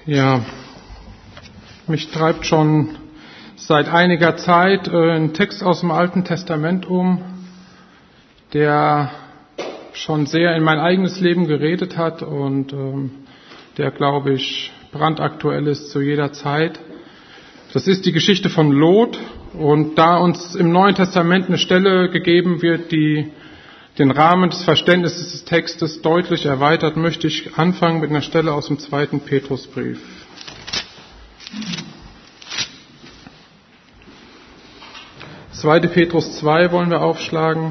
Ja, mich treibt schon seit einiger Zeit ein Text aus dem Alten Testament um, der schon sehr in mein eigenes Leben geredet hat und der, glaube ich, brandaktuell ist zu jeder Zeit. Das ist die Geschichte von Lot, und da uns im Neuen Testament eine Stelle gegeben wird, die den Rahmen des Verständnisses des Textes deutlich erweitert, möchte ich anfangen mit einer Stelle aus dem 2. Petrusbrief. Zweite Petrus 2 wollen wir aufschlagen.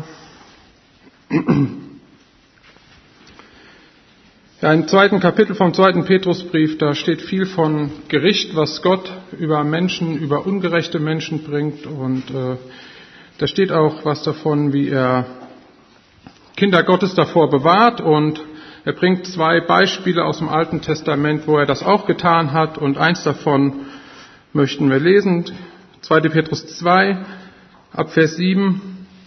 Ja, im 2. Kapitel vom 2. Petrusbrief, da steht viel von Gericht, was Gott über Menschen, über ungerechte Menschen bringt, und da steht auch was davon, wie er Kinder Gottes davor bewahrt, und er bringt 2 Beispiele aus dem Alten Testament, wo er das auch getan hat, und eins davon möchten wir lesen. 2. Petrus 2, ab Vers 7.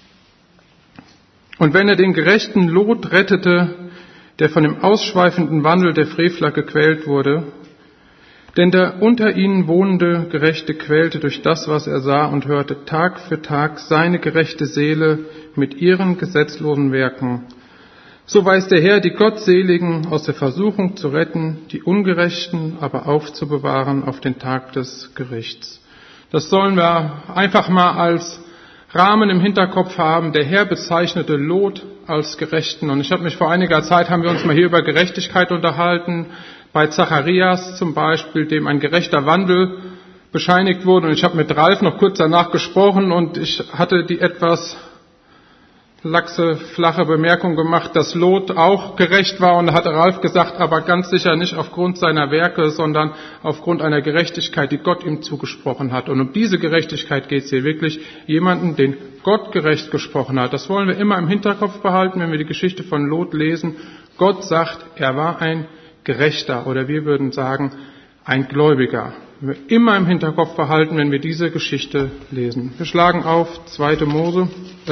Und wenn er den gerechten Lot rettete, der von dem ausschweifenden Wandel der Frevler gequält wurde, denn der unter ihnen wohnende Gerechte quälte durch das, was er sah und hörte, Tag für Tag seine gerechte Seele mit ihren gesetzlosen Werken. So weiß der Herr, die Gottseligen aus der Versuchung zu retten, die Ungerechten aber aufzubewahren auf den Tag des Gerichts. Das sollen wir einfach mal als Rahmen im Hinterkopf haben. Der Herr bezeichnete Lot als Gerechten. Und ich habe mich vor einiger Zeit, haben wir uns mal hier über Gerechtigkeit unterhalten, bei Zacharias zum Beispiel, dem ein gerechter Wandel bescheinigt wurde. Und ich habe mit Ralf noch kurz danach gesprochen, und ich hatte die etwas laxe, flache Bemerkung gemacht, dass Lot auch gerecht war, und da hatte Ralf gesagt, aber ganz sicher nicht aufgrund seiner Werke, sondern aufgrund einer Gerechtigkeit, die Gott ihm zugesprochen hat. Und um diese Gerechtigkeit geht es hier wirklich, jemanden, den Gott gerecht gesprochen hat. Das wollen wir immer im Hinterkopf behalten, wenn wir die Geschichte von Lot lesen. Gott sagt, er war ein Gerechter, oder wir würden sagen, ein Gläubiger. Wir immer im Hinterkopf behalten, wenn wir diese Geschichte lesen. Wir schlagen auf 1. Mose,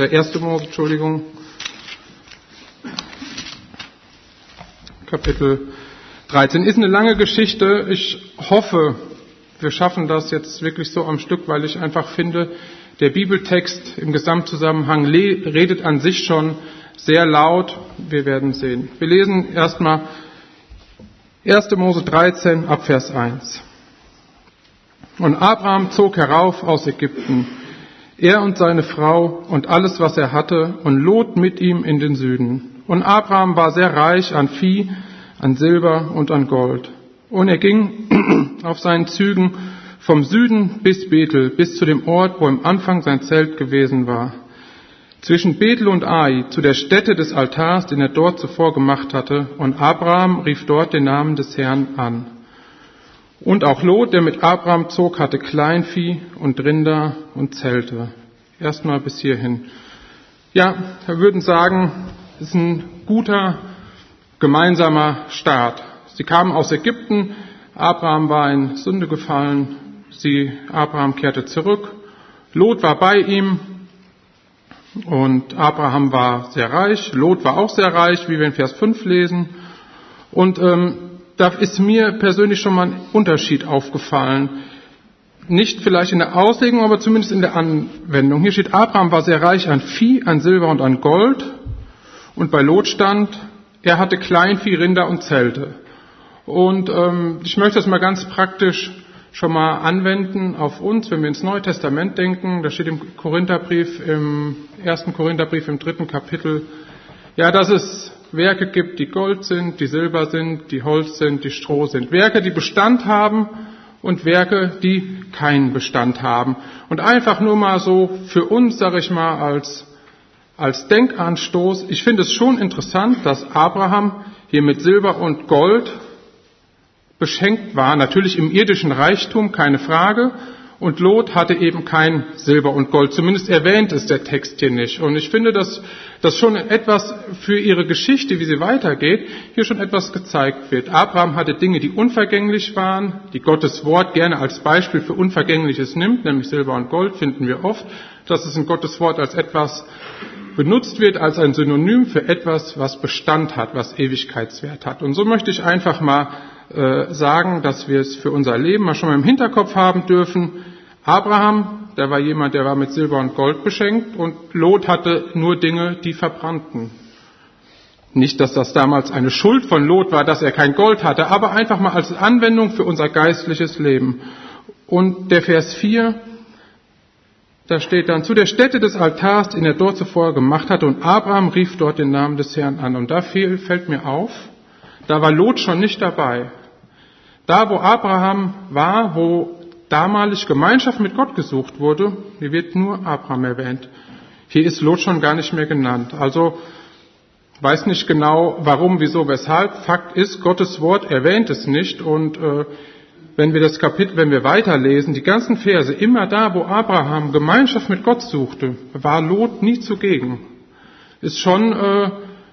Kapitel 13. Ist eine lange Geschichte. Ich hoffe, wir schaffen das jetzt wirklich so am Stück, weil ich einfach finde, der Bibeltext im Gesamtzusammenhang redet an sich schon sehr laut. Wir werden sehen. Wir lesen erstmal 1. Mose 13 ab Vers 1. Und Abraham zog herauf aus Ägypten, er und seine Frau und alles, was er hatte, und Lot mit ihm in den Süden. Und Abraham war sehr reich an Vieh, an Silber und an Gold. Und er ging auf seinen Zügen vom Süden bis Bethel, bis zu dem Ort, wo im Anfang sein Zelt gewesen war. Zwischen Bethel und Ai, zu der Stätte des Altars, den er dort zuvor gemacht hatte. Und Abraham rief dort den Namen des Herrn an. Und auch Lot, der mit Abraham zog, hatte Kleinvieh und Rinder und Zelte. Erstmal bis hierhin. Ja, wir würden sagen, es ist ein guter gemeinsamer Start. Sie kamen aus Ägypten, Abraham war in Sünde gefallen, Abraham kehrte zurück, Lot war bei ihm, und Abraham war sehr reich, Lot war auch sehr reich, wie wir in Vers 5 lesen. Und da ist mir persönlich schon mal ein Unterschied aufgefallen. Nicht vielleicht in der Auslegung, aber zumindest in der Anwendung. Hier steht, Abraham war sehr reich an Vieh, an Silber und an Gold. Und bei Lot stand, er hatte Kleinvieh, Rinder und Zelte. Und ich möchte das mal ganz praktisch schon mal anwenden auf uns, wenn wir ins Neue Testament denken. Da steht im 1. Korintherbrief im 3. Kapitel, ja, dass es Werke gibt, die Gold sind, die Silber sind, die Holz sind, die Stroh sind. Werke, die Bestand haben, und Werke, die keinen Bestand haben. Und einfach nur mal so für uns, sage ich mal, als Denkanstoß. Ich finde es schon interessant, dass Abraham hier mit Silber und Gold beschenkt war. Natürlich im irdischen Reichtum, keine Frage. Und Lot hatte eben kein Silber und Gold. Zumindest erwähnt es der Text hier nicht. Und ich finde, dass schon etwas für ihre Geschichte, wie sie weitergeht, hier schon etwas gezeigt wird. Abraham hatte Dinge, die unvergänglich waren, die Gottes Wort gerne als Beispiel für Unvergängliches nimmt, nämlich Silber und Gold, finden wir oft, dass es in Gottes Wort als etwas benutzt wird, als ein Synonym für etwas, was Bestand hat, was Ewigkeitswert hat. Und so möchte ich einfach mal sagen, dass wir es für unser Leben mal schon mal im Hinterkopf haben dürfen. Abraham, der war jemand, der war mit Silber und Gold beschenkt, und Lot hatte nur Dinge, die verbrannten. Nicht, dass das damals eine Schuld von Lot war, dass er kein Gold hatte, aber einfach mal als Anwendung für unser geistliches Leben. Und der Vers 4, da steht dann, zu der Stätte des Altars, den er dort zuvor gemacht hatte, und Abraham rief dort den Namen des Herrn an. Und da fällt mir auf, da war Lot schon nicht dabei. Da, wo Abraham war, wo damalig Gemeinschaft mit Gott gesucht wurde, hier wird nur Abraham erwähnt. Hier ist Lot schon gar nicht mehr genannt. Also, weiß nicht genau, warum, wieso, weshalb. Fakt ist, Gottes Wort erwähnt es nicht. Und wenn wir weiterlesen, die ganzen Verse, immer da, wo Abraham Gemeinschaft mit Gott suchte, war Lot nie zugegen. Ist schon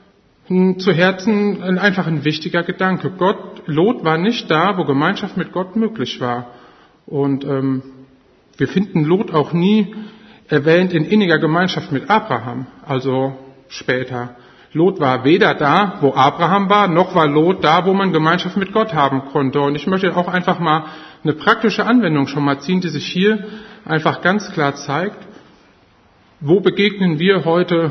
zu Herzen einfach ein wichtiger Gedanke. Lot war nicht da, wo Gemeinschaft mit Gott möglich war. Und wir finden Lot auch nie erwähnt in inniger Gemeinschaft mit Abraham, also später. Lot war weder da, wo Abraham war, noch war Lot da, wo man Gemeinschaft mit Gott haben konnte. Und ich möchte auch einfach mal eine praktische Anwendung schon mal ziehen, die sich hier einfach ganz klar zeigt. Wo begegnen wir heute?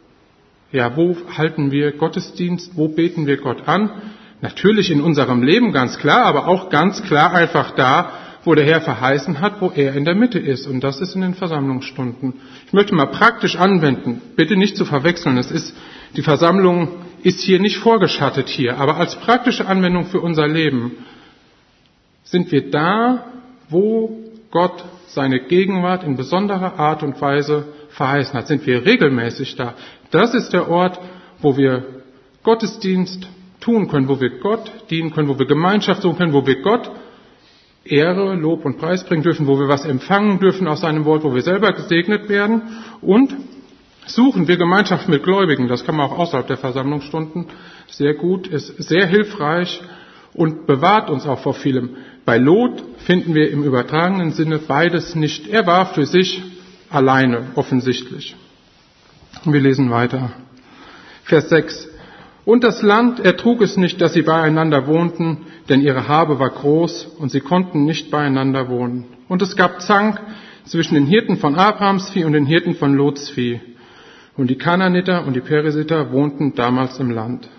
Ja, wo halten wir Gottesdienst? Wo beten wir Gott an? Natürlich in unserem Leben, ganz klar, aber auch ganz klar einfach da, wo der Herr verheißen hat, wo er in der Mitte ist. Und das ist in den Versammlungsstunden. Ich möchte mal praktisch anwenden, bitte nicht zu verwechseln. Die Versammlung ist hier nicht vorgeschattet hier, aber als praktische Anwendung für unser Leben sind wir da, wo Gott seine Gegenwart in besonderer Art und Weise verheißen hat. Sind wir regelmäßig da. Das ist der Ort, wo wir Gottesdienst tun können, wo wir Gott dienen können, wo wir Gemeinschaft suchen können, wo wir Gott Ehre, Lob und Preis bringen dürfen, wo wir was empfangen dürfen aus seinem Wort, wo wir selber gesegnet werden. Und suchen wir Gemeinschaft mit Gläubigen. Das kann man auch außerhalb der Versammlungsstunden sehr gut, ist sehr hilfreich und bewahrt uns auch vor vielem. Bei Lot finden wir im übertragenen Sinne beides nicht. Er war für sich alleine, offensichtlich. Und wir lesen weiter. Vers 6. Und das Land ertrug es nicht, dass sie beieinander wohnten, denn ihre Habe war groß und sie konnten nicht beieinander wohnen. Und es gab Zank zwischen den Hirten von Abrahams Vieh und den Hirten von Lots Vieh. Und die Kanaaniter und die Perisiter wohnten damals im Land.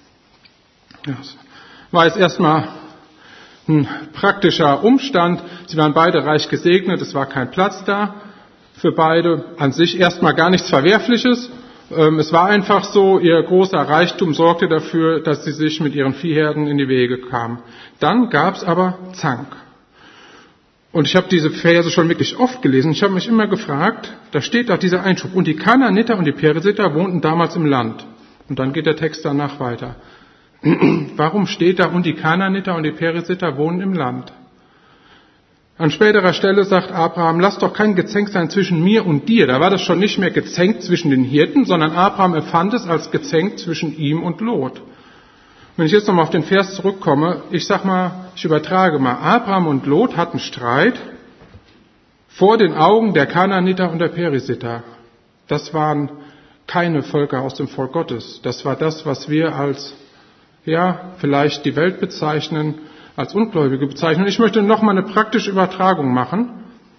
Das war jetzt erstmal ein praktischer Umstand. Sie waren beide reich gesegnet, es war kein Platz da für beide. An sich erstmal gar nichts Verwerfliches. Es war einfach so, ihr großer Reichtum sorgte dafür, dass sie sich mit ihren Viehherden in die Wege kamen. Dann gab es aber Zank. Und ich habe diese Verse schon wirklich oft gelesen. Ich habe mich immer gefragt, da steht auch dieser Einschub. Und die Kanaaniter und die Perisiter wohnten damals im Land. Und dann geht der Text danach weiter. Warum steht da, und die Kanaaniter und die Perisiter wohnen im Land? An späterer Stelle sagt Abraham, lass doch kein Gezänk sein zwischen mir und dir. Da war das schon nicht mehr Gezänk zwischen den Hirten, sondern Abraham empfand es als Gezänk zwischen ihm und Lot. Wenn ich jetzt nochmal auf den Vers zurückkomme, ich übertrage mal, Abraham und Lot hatten Streit vor den Augen der Kanaaniter und der Perisiter. Das waren keine Völker aus dem Volk Gottes. Das war das, was wir als, vielleicht die Welt bezeichnen, als Ungläubige bezeichnen. Ich möchte nochmal eine praktische Übertragung machen,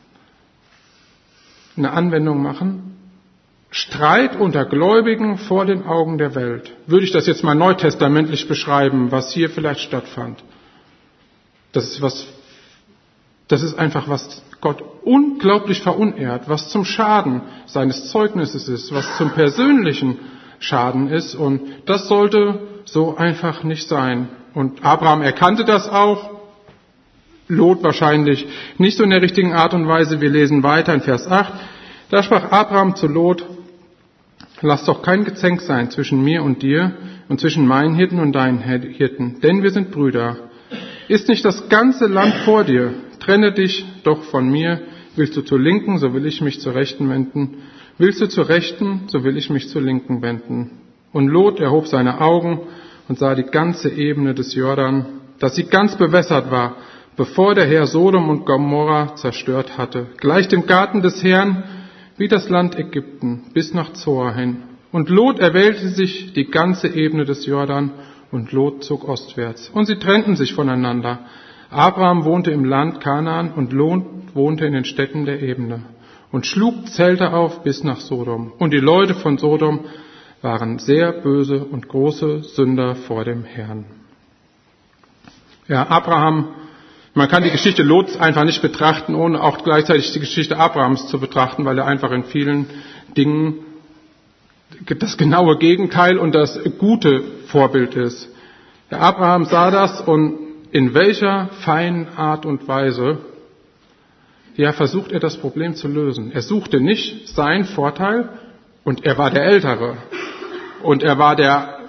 eine Anwendung machen. Streit unter Gläubigen vor den Augen der Welt. Würde ich das jetzt mal neutestamentlich beschreiben, was hier vielleicht stattfand. Das ist einfach, was Gott unglaublich verunehrt, was zum Schaden seines Zeugnisses ist, was zum persönlichen Schaden ist. Und das sollte so einfach nicht sein. Und Abraham erkannte das auch, Lot wahrscheinlich nicht so in der richtigen Art und Weise. Wir lesen weiter in Vers 8. Da sprach Abraham zu Lot, lass doch kein Gezänk sein zwischen mir und dir und zwischen meinen Hirten und deinen Hirten, denn wir sind Brüder. Ist nicht das ganze Land vor dir? Trenne dich doch von mir. Willst du zur Linken, so will ich mich zur Rechten wenden. Willst du zur Rechten, so will ich mich zur Linken wenden. Und Lot erhob seine Augen und sah die ganze Ebene des Jordan, dass sie ganz bewässert war, bevor der Herr Sodom und Gomorra zerstört hatte, gleich dem Garten des Herrn, wie das Land Ägypten, bis nach Zoar hin. Und Lot erwählte sich die ganze Ebene des Jordan und Lot zog ostwärts. Und sie trennten sich voneinander. Abraham wohnte im Land Kanaan und Lot wohnte in den Städten der Ebene und schlug Zelte auf bis nach Sodom. Und die Leute von Sodom waren sehr böse und große Sünder vor dem Herrn. Ja, Abraham, man kann die Geschichte Lots einfach nicht betrachten, ohne auch gleichzeitig die Geschichte Abrahams zu betrachten, weil er einfach in vielen Dingen das genaue Gegenteil und das gute Vorbild ist. Der Abraham sah das und in welcher feinen Art und Weise versucht er das Problem zu lösen. Er suchte nicht seinen Vorteil und er war der Ältere. Und er war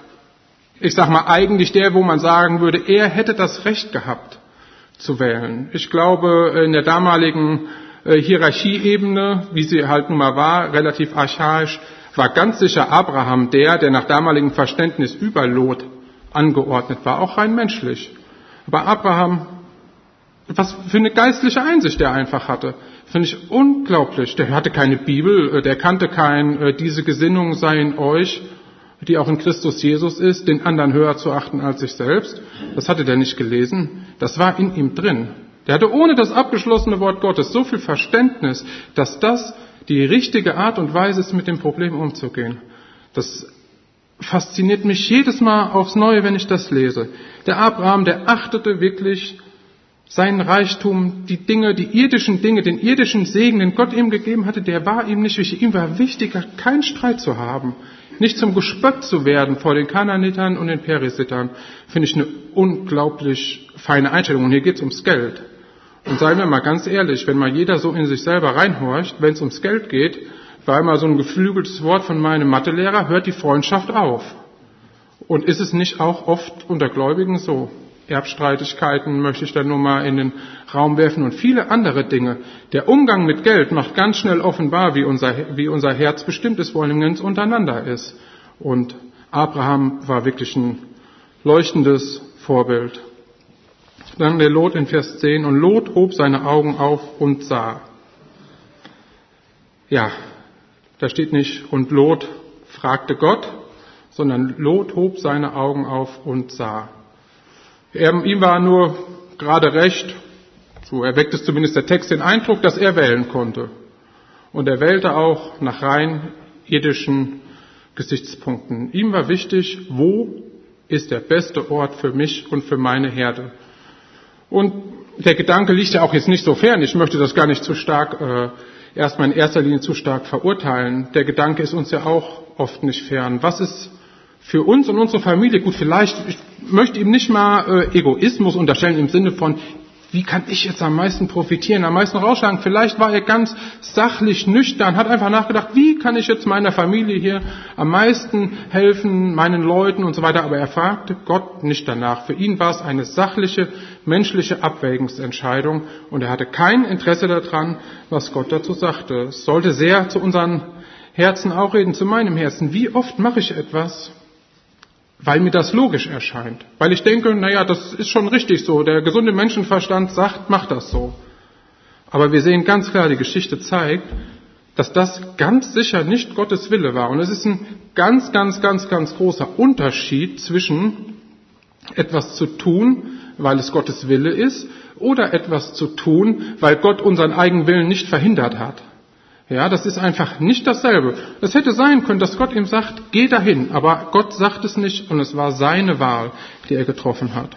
eigentlich der, wo man sagen würde, er hätte das Recht gehabt zu wählen. Ich glaube, in der damaligen Hierarchieebene, wie sie halt nun mal war, relativ archaisch, war ganz sicher Abraham der nach damaligem Verständnis über Lot angeordnet war, auch rein menschlich. Aber Abraham, was für eine geistliche Einsicht der einfach hatte, finde ich unglaublich. Der hatte keine Bibel, der kannte diese Gesinnung sei in euch, die auch in Christus Jesus ist, den anderen höher zu achten als sich selbst. Das hatte der nicht gelesen. Das war in ihm drin. Der hatte ohne das abgeschlossene Wort Gottes so viel Verständnis, dass das die richtige Art und Weise ist, mit dem Problem umzugehen. Das fasziniert mich jedes Mal aufs Neue, wenn ich das lese. Der Abraham, der achtete wirklich seinen Reichtum, die irdischen Dinge, den irdischen Segen, den Gott ihm gegeben hatte, der war ihm nicht wichtig. Ihm war wichtiger, keinen Streit zu haben, nicht zum Gespött zu werden vor den Kanaanitern und den Perisitern. Finde ich eine unglaublich feine Einstellung. Und hier geht es ums Geld. Und seien wir mal ganz ehrlich, wenn mal jeder so in sich selber reinhorcht, wenn es ums Geld geht, war immer so ein geflügeltes Wort von meinem Mathelehrer, hört die Freundschaft auf. Und ist es nicht auch oft unter Gläubigen so? Erbstreitigkeiten möchte ich da nur mal in den Raum werfen und viele andere Dinge. Der Umgang mit Geld macht ganz schnell offenbar, wie unser Herz bestimmt ist, vor allem wenn es untereinander ist. Und Abraham war wirklich ein leuchtendes Vorbild. Dann der Lot in Vers 10. Und Lot hob seine Augen auf und sah. Ja, da steht nicht, und Lot fragte Gott, sondern Lot hob seine Augen auf und sah. Ihm war nur gerade recht, so erweckt es zumindest der Text den Eindruck, dass er wählen konnte. Und er wählte auch nach rein irdischen Gesichtspunkten. Ihm war wichtig, wo ist der beste Ort für mich und für meine Herde. Und der Gedanke liegt ja auch jetzt nicht so fern. Ich möchte das gar nicht zu stark, erstmal in erster Linie zu stark verurteilen. Der Gedanke ist uns ja auch oft nicht fern. Was ist für uns und unsere Familie gut? Vielleicht, ich möchte ihm nicht mal Egoismus unterstellen im Sinne von, wie kann ich jetzt am meisten profitieren, am meisten rausschlagen? Vielleicht war er ganz sachlich nüchtern, hat einfach nachgedacht, wie kann ich jetzt meiner Familie hier am meisten helfen, meinen Leuten und so weiter. Aber er fragte Gott nicht danach. Für ihn war es eine sachliche, menschliche Abwägungsentscheidung und er hatte kein Interesse daran, was Gott dazu sagte. Es sollte sehr zu unseren Herzen auch reden, zu meinem Herzen. Wie oft mache ich etwas, weil mir das logisch erscheint. Weil ich denke, das ist schon richtig so. Der gesunde Menschenverstand sagt, mach das so. Aber wir sehen ganz klar, die Geschichte zeigt, dass das ganz sicher nicht Gottes Wille war. Und es ist ein ganz, ganz, ganz, ganz großer Unterschied zwischen etwas zu tun, weil es Gottes Wille ist, oder etwas zu tun, weil Gott unseren eigenen Willen nicht verhindert hat. Ja, das ist einfach nicht dasselbe. Es hätte sein können, dass Gott ihm sagt, geh dahin, aber Gott sagt es nicht und es war seine Wahl, die er getroffen hat.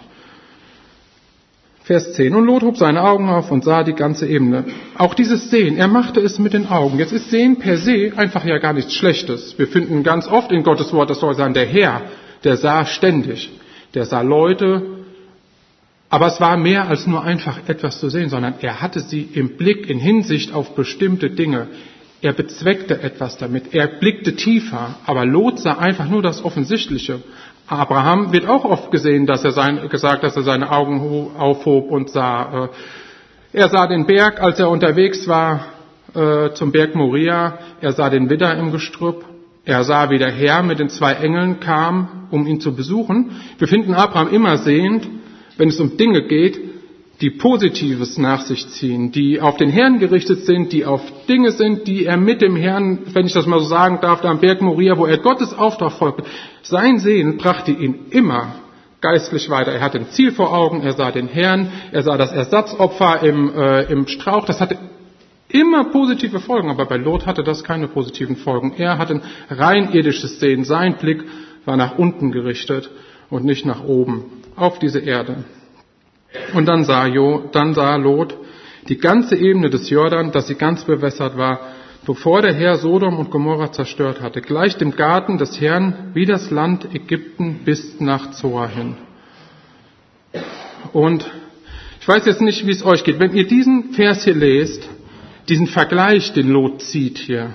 Vers 10. Und Lot hob seine Augen auf und sah die ganze Ebene. Auch dieses Sehen, er machte es mit den Augen. Jetzt ist Sehen per se einfach ja gar nichts Schlechtes. Wir finden ganz oft in Gottes Wort, das soll sein, der Herr, der sah ständig, der sah Leute. Aber es war mehr als nur einfach etwas zu sehen, sondern er hatte sie im Blick in Hinsicht auf bestimmte Dinge. Er bezweckte etwas damit, er blickte tiefer, aber Lot sah einfach nur das Offensichtliche. Abraham wird auch oft gesehen, dass er seine Augen aufhob und sah. Er sah den Berg, als er unterwegs war zum Berg Moria, er sah den Widder im Gestrüpp, er sah, wie der Herr mit den 2 Engeln kam, um ihn zu besuchen. Wir finden Abraham immer sehend, wenn es um Dinge geht, die Positives nach sich ziehen, die auf den Herrn gerichtet sind, die auf Dinge sind, die er mit dem Herrn, wenn ich das mal so sagen darf, da am Berg Moria, wo er Gottes Auftrag folgte. Sein Sehen brachte ihn immer geistlich weiter. Er hatte ein Ziel vor Augen, er sah den Herrn, er sah das Ersatzopfer im Strauch. Das hatte immer positive Folgen, aber bei Lot hatte das keine positiven Folgen. Er hatte ein rein irdisches Sehen. Sein Blick war nach unten gerichtet und nicht nach oben, auf diese Erde. Und dann sah Lot die ganze Ebene des Jordan, dass sie ganz bewässert war, bevor der Herr Sodom und Gomorra zerstört hatte, gleich dem Garten des Herrn, wie das Land Ägypten bis nach Zoar hin. Und ich weiß jetzt nicht, wie es euch geht. Wenn ihr diesen Vers hier lest, diesen Vergleich, den Lot zieht hier.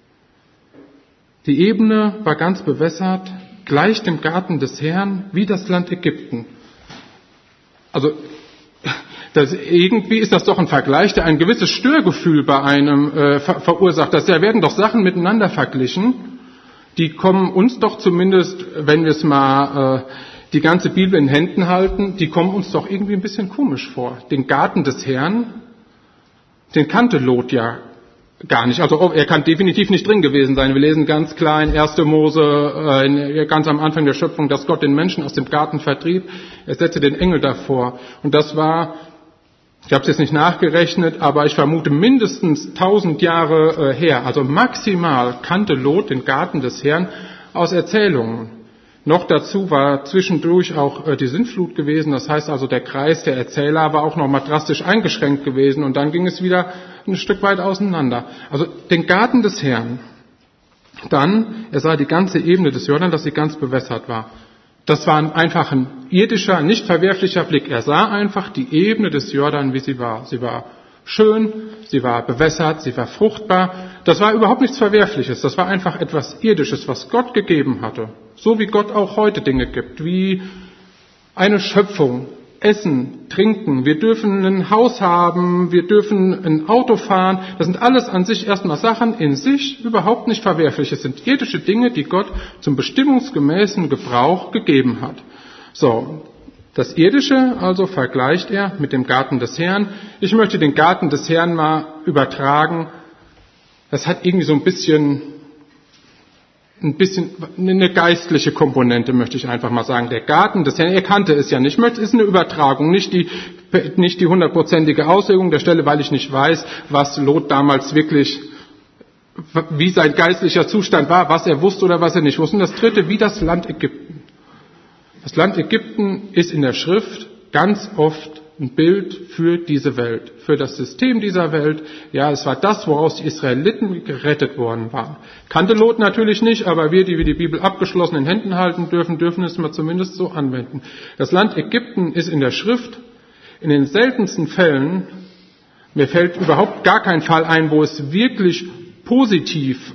Die Ebene war ganz bewässert, gleich dem Garten des Herrn, wie das Land Ägypten. Also, irgendwie ist das doch ein Vergleich, der ein gewisses Störgefühl bei einem verursacht. Da werden doch Sachen miteinander verglichen, die kommen uns doch zumindest, wenn wir es mal die ganze Bibel in Händen halten, die kommen uns doch irgendwie ein bisschen komisch vor. Den Garten des Herrn, den kannte Lot ja gar nicht. Also er kann definitiv nicht drin gewesen sein. Wir lesen ganz klar in 1. Mose, ganz am Anfang der Schöpfung, dass Gott den Menschen aus dem Garten vertrieb. Er setzte den Engel davor. Und das war, ich habe es jetzt nicht nachgerechnet, aber ich vermute mindestens 1000 Jahre her. Also maximal kannte Lot den Garten des Herrn aus Erzählungen. Noch dazu war zwischendurch auch die Sintflut gewesen. Das heißt also, der Kreis der Erzähler war auch noch mal drastisch eingeschränkt gewesen. Und dann ging es wieder ein Stück weit auseinander. Also den Garten des Herrn. Dann, er sah die ganze Ebene des Jordan, dass sie ganz bewässert war. Das war einfach ein irdischer, nicht verwerflicher Blick. Er sah einfach die Ebene des Jordan, wie sie war. Sie war schön, sie war bewässert, sie war fruchtbar. Das war überhaupt nichts Verwerfliches. Das war einfach etwas Irdisches, was Gott gegeben hatte. So wie Gott auch heute Dinge gibt, wie eine Schöpfung, Essen, Trinken. Wir dürfen ein Haus haben, wir dürfen ein Auto fahren. Das sind alles an sich erstmal Sachen in sich überhaupt nicht verwerflich. Es sind irdische Dinge, die Gott zum bestimmungsgemäßen Gebrauch gegeben hat. So, das Irdische also vergleicht er mit dem Garten des Herrn. Ich möchte den Garten des Herrn mal übertragen. Das hat irgendwie so ein bisschen eine geistliche Komponente, möchte ich einfach mal sagen. Der Garten des Herrn, er kannte es ja nicht. Es ist eine Übertragung, nicht die 100%ige Auslegung der Stelle, weil ich nicht weiß, was Lot damals wirklich, wie sein geistlicher Zustand war, was er wusste oder was er nicht wusste. Und das dritte, wie das Land Ägypten. Das Land Ägypten ist in der Schrift ganz oft ein Bild für diese Welt, für das System dieser Welt. Ja, es war das, woraus die Israeliten gerettet worden waren. Kannte Lot natürlich nicht, aber wir, die die Bibel abgeschlossen in Händen halten dürfen es mal zumindest so anwenden. Das Land Ägypten ist in der Schrift in den seltensten Fällen, mir fällt überhaupt gar kein Fall ein, wo es wirklich positiv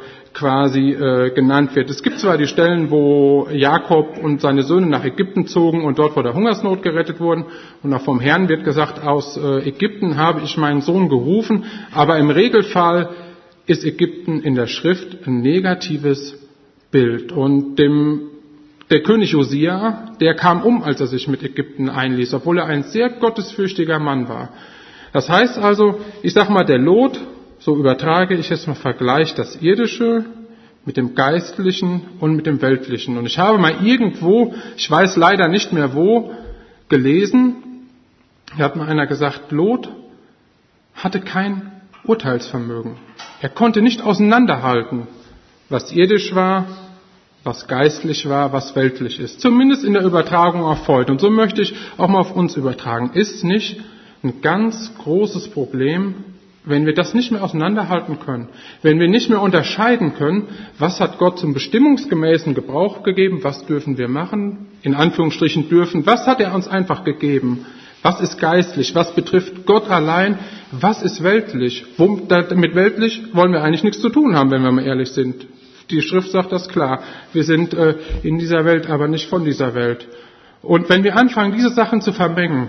genannt wird. Es gibt zwar die Stellen, wo Jakob und seine Söhne nach Ägypten zogen und dort vor der Hungersnot gerettet wurden. Und auch vom Herrn wird gesagt, aus Ägypten habe ich meinen Sohn gerufen. Aber im Regelfall ist Ägypten in der Schrift ein negatives Bild. Und der König Josia, der kam um, als er sich mit Ägypten einließ, obwohl er ein sehr gottesfürchtiger Mann war. Das heißt also, ich sag mal, der Lot, so übertrage ich es mal, vergleicht das Irdische mit dem Geistlichen und mit dem Weltlichen. Und ich habe mal irgendwo, ich weiß leider nicht mehr wo, gelesen, hier hat mal einer gesagt, Lot hatte kein Urteilsvermögen. Er konnte nicht auseinanderhalten, was irdisch war, was geistlich war, was weltlich ist. Zumindest in der Übertragung auf heute. Und so möchte ich auch mal auf uns übertragen. Ist nicht ein ganz großes Problem, wenn wir das nicht mehr auseinanderhalten können, wenn wir nicht mehr unterscheiden können, was hat Gott zum bestimmungsgemäßen Gebrauch gegeben, was dürfen wir machen, in Anführungsstrichen dürfen, was hat er uns einfach gegeben, was ist geistlich, was betrifft Gott allein, was ist weltlich. Mit weltlich wollen wir eigentlich nichts zu tun haben, wenn wir mal ehrlich sind. Die Schrift sagt das klar, wir sind in dieser Welt, aber nicht von dieser Welt. Und wenn wir anfangen, diese Sachen zu vermengen,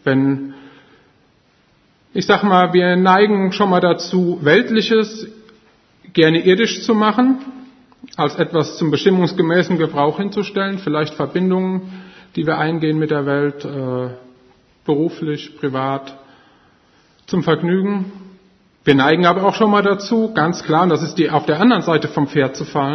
ich sag mal, wir neigen schon mal dazu, Weltliches gerne irdisch zu machen, als etwas zum bestimmungsgemäßen Gebrauch hinzustellen, vielleicht Verbindungen, die wir eingehen mit der Welt, beruflich, privat, zum Vergnügen. Wir neigen aber auch schon mal dazu, ganz klar, und das ist auf der anderen Seite vom Pferd zu fallen,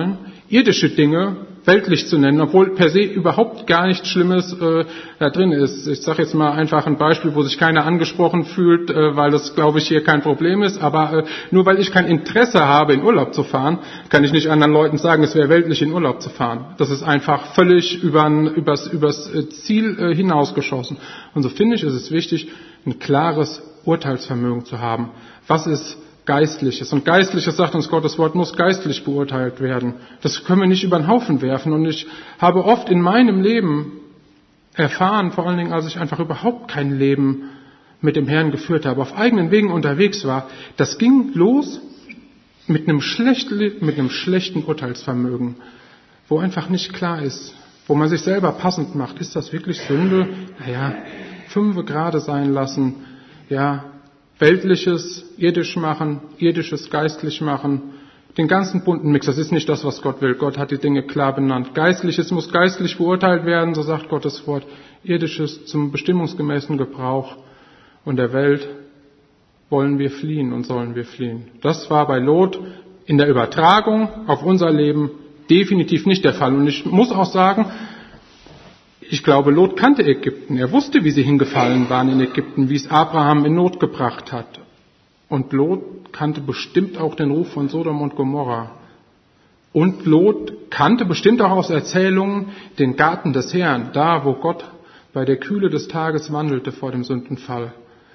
irdische Dinge weltlich zu nennen, obwohl per se überhaupt gar nichts Schlimmes da drin ist. Ich sage jetzt mal einfach ein Beispiel, wo sich keiner angesprochen fühlt, weil das, glaube ich, hier kein Problem ist. Aber nur weil ich kein Interesse habe, in Urlaub zu fahren, kann ich nicht anderen Leuten sagen, es wäre weltlich, in Urlaub zu fahren. Das ist einfach völlig übers Ziel hinausgeschossen. Und so finde ich, ist es wichtig, ein klares Urteilsvermögen zu haben. Was ist Geistliches? Und Geistliches, sagt uns Gottes Wort, muss geistlich beurteilt werden. Das können wir nicht über den Haufen werfen. Und ich habe oft in meinem Leben erfahren, vor allen Dingen, als ich einfach überhaupt kein Leben mit dem Herrn geführt habe, auf eigenen Wegen unterwegs war, das ging los mit einem schlechten Urteilsvermögen, wo einfach nicht klar ist, wo man sich selber passend macht. Ist das wirklich Sünde? Naja, 5 gerade sein lassen, ja, Weltliches irdisch machen, irdisches geistlich machen, den ganzen bunten Mix. Das ist nicht das, was Gott will. Gott hat die Dinge klar benannt. Geistliches muss geistlich beurteilt werden, so sagt Gottes Wort. Irdisches zum bestimmungsgemäßen Gebrauch. Und der Welt wollen wir fliehen und sollen wir fliehen. Das war bei Lot in der Übertragung auf unser Leben definitiv nicht der Fall. Und ich muss auch sagen, ich glaube, Lot kannte Ägypten. Er wusste, wie sie hingefallen waren in Ägypten, wie es Abraham in Not gebracht hat. Und Lot kannte bestimmt auch den Ruf von Sodom und Gomorra. Und Lot kannte bestimmt auch aus Erzählungen den Garten des Herrn, da wo Gott bei der Kühle des Tages wandelte vor dem Sündenfall.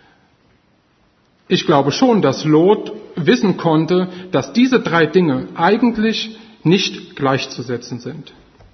Ich glaube schon, dass Lot wissen konnte, dass diese 3 Dinge eigentlich nicht gleichzusetzen sind.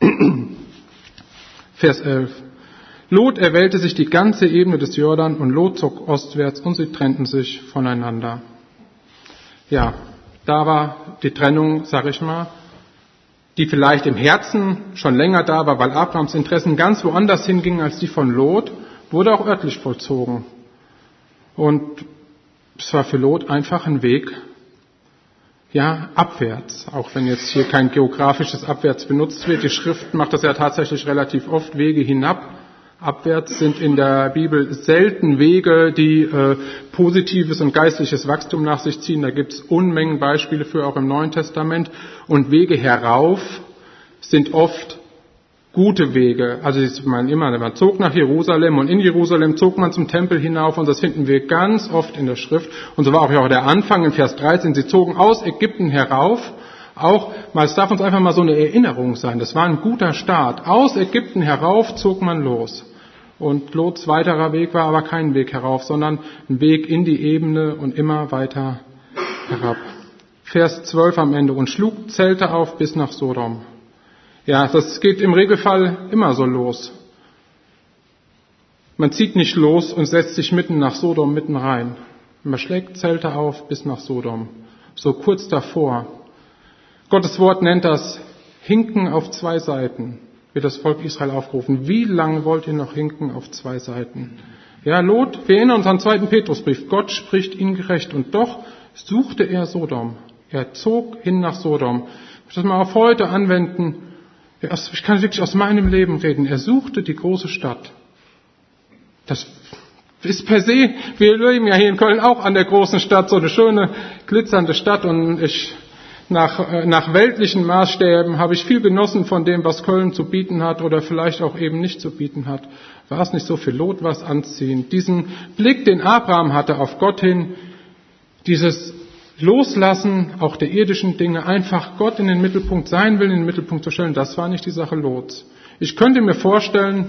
Vers 11. Lot erwählte sich die ganze Ebene des Jordan und Lot zog ostwärts und sie trennten sich voneinander. Ja, da war die Trennung, sag ich mal, die vielleicht im Herzen schon länger da war, weil Abrahams Interessen ganz woanders hingingen als die von Lot, wurde auch örtlich vollzogen. Und es war für Lot einfach ein Weg, ja, abwärts, auch wenn jetzt hier kein geografisches Abwärts benutzt wird. Die Schrift macht das ja tatsächlich relativ oft, Wege hinab. Abwärts sind in der Bibel selten Wege, die positives und geistliches Wachstum nach sich ziehen. Da gibt es Unmengen Beispiele für, auch im Neuen Testament. Und Wege herauf sind oft gute Wege. Also man zog nach Jerusalem und in Jerusalem zog man zum Tempel hinauf und das finden wir ganz oft in der Schrift. Und so war auch der Anfang in Vers 13. Sie zogen aus Ägypten herauf. Es darf uns einfach mal so eine Erinnerung sein. Das war ein guter Start. Aus Ägypten herauf zog man los. Und Lots weiterer Weg war aber kein Weg herauf, sondern ein Weg in die Ebene und immer weiter herab. Vers 12 am Ende. Und schlug Zelte auf bis nach Sodom. Ja, das geht im Regelfall immer so los. Man zieht nicht los und setzt sich mitten nach Sodom mitten rein. Man schlägt Zelte auf bis nach Sodom. So kurz davor. Gottes Wort nennt das Hinken auf 2 Seiten, wird das Volk Israel aufgerufen. Wie lange wollt ihr noch hinken auf 2 Seiten? Ja, Lot, wir erinnern uns an den 2. Petrusbrief. Gott spricht ihn gerecht und doch suchte er Sodom. Er zog hin nach Sodom. Ich will das mal auf heute anwenden. Ich kann wirklich aus meinem Leben reden. Er suchte die große Stadt. Das ist per se, wir leben ja hier in Köln auch an der großen Stadt, so eine schöne, glitzernde Stadt. Und nach weltlichen Maßstäben habe ich viel genossen von dem, was Köln zu bieten hat oder vielleicht auch eben nicht zu bieten hat. War es nicht so für Lot was anziehend? Diesen Blick, den Abraham hatte auf Gott hin, dieses Loslassen auch der irdischen Dinge, einfach Gott in den Mittelpunkt, sein Willen in den Mittelpunkt zu stellen, das war nicht die Sache Lots. Ich könnte mir vorstellen,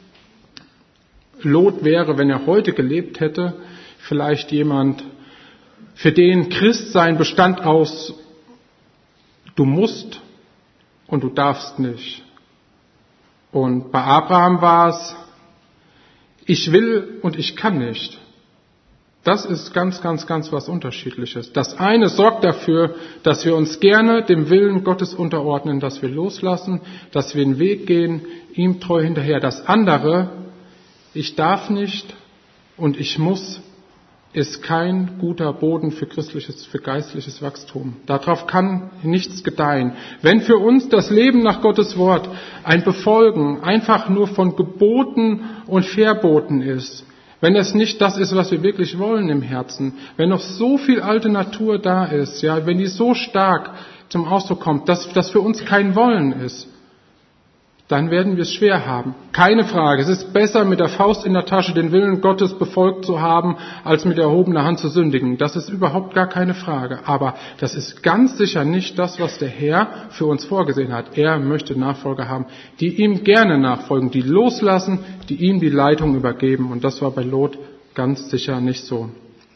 Lot wäre, wenn er heute gelebt hätte, vielleicht jemand, für den Christsein bestand aus, du musst und du darfst nicht. Und bei Abraham war es, ich will und ich kann nicht. Das ist ganz, ganz, ganz was Unterschiedliches. Das eine sorgt dafür, dass wir uns gerne dem Willen Gottes unterordnen, dass wir loslassen, dass wir den Weg gehen, ihm treu hinterher. Das andere, ich darf nicht und ich muss, ist kein guter Boden für geistliches Wachstum. Darauf kann nichts gedeihen. Wenn für uns das Leben nach Gottes Wort ein Befolgen einfach nur von Geboten und Verboten ist, wenn es nicht das ist, was wir wirklich wollen im Herzen, wenn noch so viel alte Natur da ist, ja, wenn die so stark zum Ausdruck kommt, dass das für uns kein Wollen ist, dann werden wir es schwer haben. Keine Frage. Es ist besser, mit der Faust in der Tasche den Willen Gottes befolgt zu haben, als mit erhobener Hand zu sündigen. Das ist überhaupt gar keine Frage. Aber das ist ganz sicher nicht das, was der Herr für uns vorgesehen hat. Er möchte Nachfolger haben, die ihm gerne nachfolgen, die loslassen, die ihm die Leitung übergeben. Und das war bei Lot ganz sicher nicht so.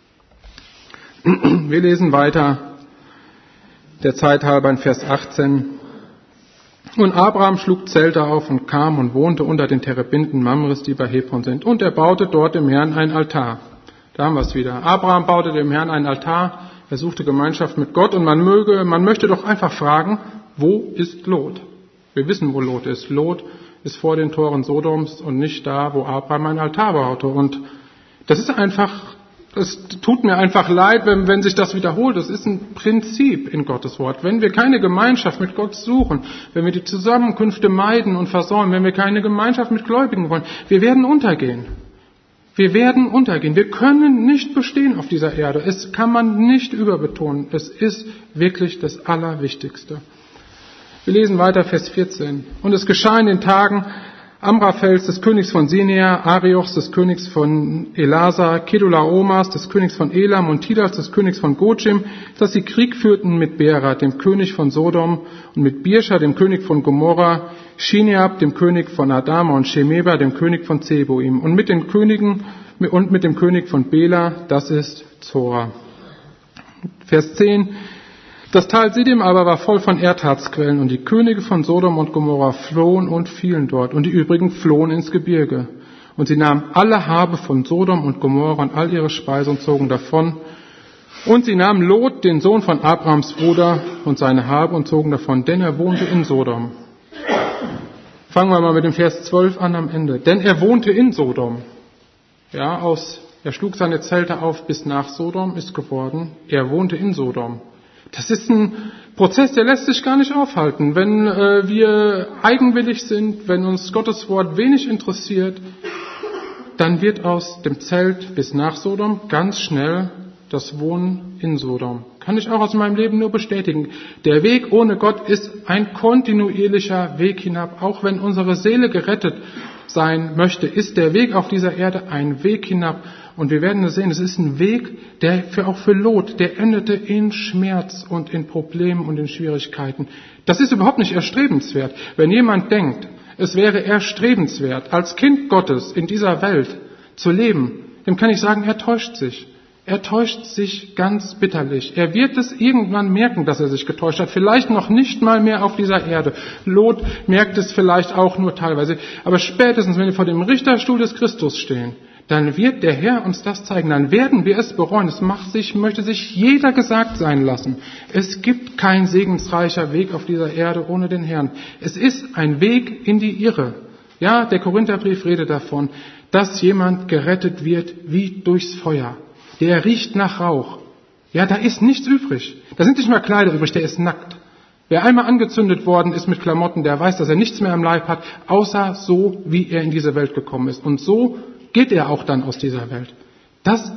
Wir lesen weiter, der Zeit halber in Vers 18. Und Abraham schlug Zelte auf und kam und wohnte unter den Terebinden Mamres, die bei Hebron sind. Und er baute dort dem Herrn einen Altar. Da haben wir es wieder. Abraham baute dem Herrn einen Altar. Er suchte Gemeinschaft mit Gott. Und man möchte doch einfach fragen, wo ist Lot? Wir wissen, wo Lot ist. Lot ist vor den Toren Sodoms und nicht da, wo Abraham einen Altar baute. Und das ist einfach, es tut mir einfach leid, wenn sich das wiederholt. Das ist ein Prinzip in Gottes Wort. Wenn wir keine Gemeinschaft mit Gott suchen, wenn wir die Zusammenkünfte meiden und versäumen, wenn wir keine Gemeinschaft mit Gläubigen wollen, wir werden untergehen. Wir werden untergehen. Wir können nicht bestehen auf dieser Erde. Es kann man nicht überbetonen. Es ist wirklich das Allerwichtigste. Wir lesen weiter, Vers 14. Und es geschah in den Tagen Amraphels, des Königs von Sinea, Ariochs, des Königs von Elasa, Kedolaomas, des Königs von Elam und Tilas, des Königs von Gojim, dass sie Krieg führten mit Bera, dem König von Sodom, und mit Birscha, dem König von Gomorra, Shineab, dem König von Adama, und Shemeba, dem König von Zeboim, und mit dem König von Bela, das ist Zora. Vers 10. Das Tal Siddim aber war voll von Erdharzquellen, und die Könige von Sodom und Gomorra flohen und fielen dort, und die übrigen flohen ins Gebirge. Und sie nahmen alle Habe von Sodom und Gomorra und all ihre Speise und zogen davon. Und sie nahmen Lot, den Sohn von Abrahams Bruder, und seine Habe und zogen davon, denn er wohnte in Sodom. Fangen wir mal mit dem Vers 12 an am Ende. Denn er wohnte in Sodom. Er schlug seine Zelte auf bis nach Sodom, ist geworden. Er wohnte in Sodom. Das ist ein Prozess, der lässt sich gar nicht aufhalten. Wenn wir eigenwillig sind, wenn uns Gottes Wort wenig interessiert, dann wird aus dem Zelt bis nach Sodom ganz schnell das Wohnen in Sodom. Kann ich auch aus meinem Leben nur bestätigen. Der Weg ohne Gott ist ein kontinuierlicher Weg hinab. Auch wenn unsere Seele gerettet sein möchte, ist der Weg auf dieser Erde ein Weg hinab. Und wir werden es sehen, es ist ein Weg, der auch für Lot, der endete in Schmerz und in Problemen und in Schwierigkeiten. Das ist überhaupt nicht erstrebenswert. Wenn jemand denkt, es wäre erstrebenswert, als Kind Gottes in dieser Welt zu leben, dem kann ich sagen, er täuscht sich. Er täuscht sich ganz bitterlich. Er wird es irgendwann merken, dass er sich getäuscht hat. Vielleicht noch nicht mal mehr auf dieser Erde. Lot merkt es vielleicht auch nur teilweise. Aber spätestens, wenn wir vor dem Richterstuhl des Christus stehen, dann wird der Herr uns das zeigen. Dann werden wir es bereuen. Möchte sich jeder gesagt sein lassen. Es gibt kein segensreicher Weg auf dieser Erde ohne den Herrn. Es ist ein Weg in die Irre. Ja, der Korintherbrief redet davon, dass jemand gerettet wird wie durchs Feuer. Der riecht nach Rauch. Ja, da ist nichts übrig. Da sind nicht mal Kleider übrig, der ist nackt. Wer einmal angezündet worden ist mit Klamotten, der weiß, dass er nichts mehr am Leib hat, außer so, wie er in diese Welt gekommen ist. Und so geht er auch dann aus dieser Welt. Das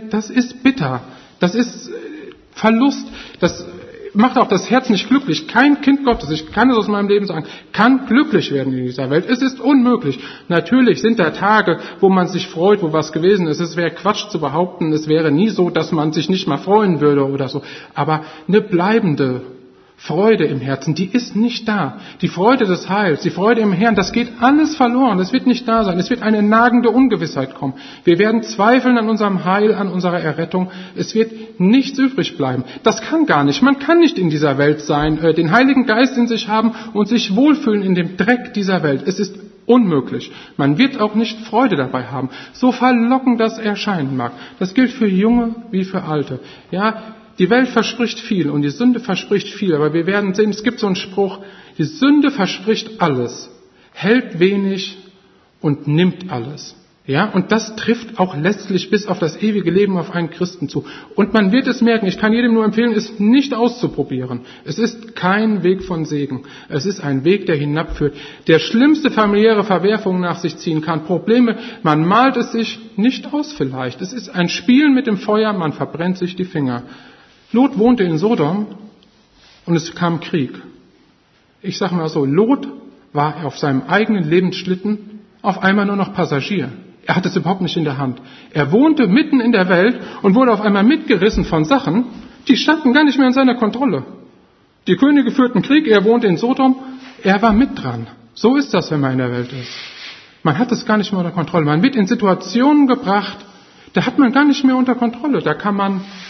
ist bitter. Das ist Verlust. Das macht auch das Herz nicht glücklich. Kein Kind Gottes, ich kann es aus meinem Leben sagen, kann glücklich werden in dieser Welt. Es ist unmöglich. Natürlich sind da Tage, wo man sich freut, wo was gewesen ist. Es wäre Quatsch zu behaupten, es wäre nie so, dass man sich nicht mal freuen würde oder so. Aber eine bleibende Freude im Herzen, die ist nicht da. Die Freude des Heils, die Freude im Herrn, das geht alles verloren. Es wird nicht da sein. Es wird eine nagende Ungewissheit kommen. Wir werden zweifeln an unserem Heil, an unserer Errettung. Es wird nichts übrig bleiben. Das kann gar nicht. Man kann nicht in dieser Welt sein, den Heiligen Geist in sich haben und sich wohlfühlen in dem Dreck dieser Welt. Es ist unmöglich. Man wird auch nicht Freude dabei haben. So verlockend das erscheinen mag. Das gilt für Junge wie für Alte. Ja, die Welt verspricht viel und die Sünde verspricht viel, aber wir werden sehen, es gibt so einen Spruch, die Sünde verspricht alles, hält wenig und nimmt alles. Ja, und das trifft auch letztlich bis auf das ewige Leben auf einen Christen zu. Und man wird es merken, ich kann jedem nur empfehlen, es nicht auszuprobieren. Es ist kein Weg von Segen. Es ist ein Weg, der hinabführt, der schlimmste familiäre Verwerfungen nach sich ziehen kann. Probleme, man malt es sich nicht aus vielleicht. Es ist ein Spielen mit dem Feuer, man verbrennt sich die Finger. Lot wohnte in Sodom und es kam Krieg. Ich sage mal so, Lot war auf seinem eigenen Lebensschlitten auf einmal nur noch Passagier. Er hatte es überhaupt nicht in der Hand. Er wohnte mitten in der Welt und wurde auf einmal mitgerissen von Sachen, die standen gar nicht mehr in seiner Kontrolle. Die Könige führten Krieg, er wohnte in Sodom, er war mit dran. So ist das, wenn man in der Welt ist. Man hat es gar nicht mehr unter Kontrolle. Man wird in Situationen gebracht, da hat man gar nicht mehr unter Kontrolle. Da kann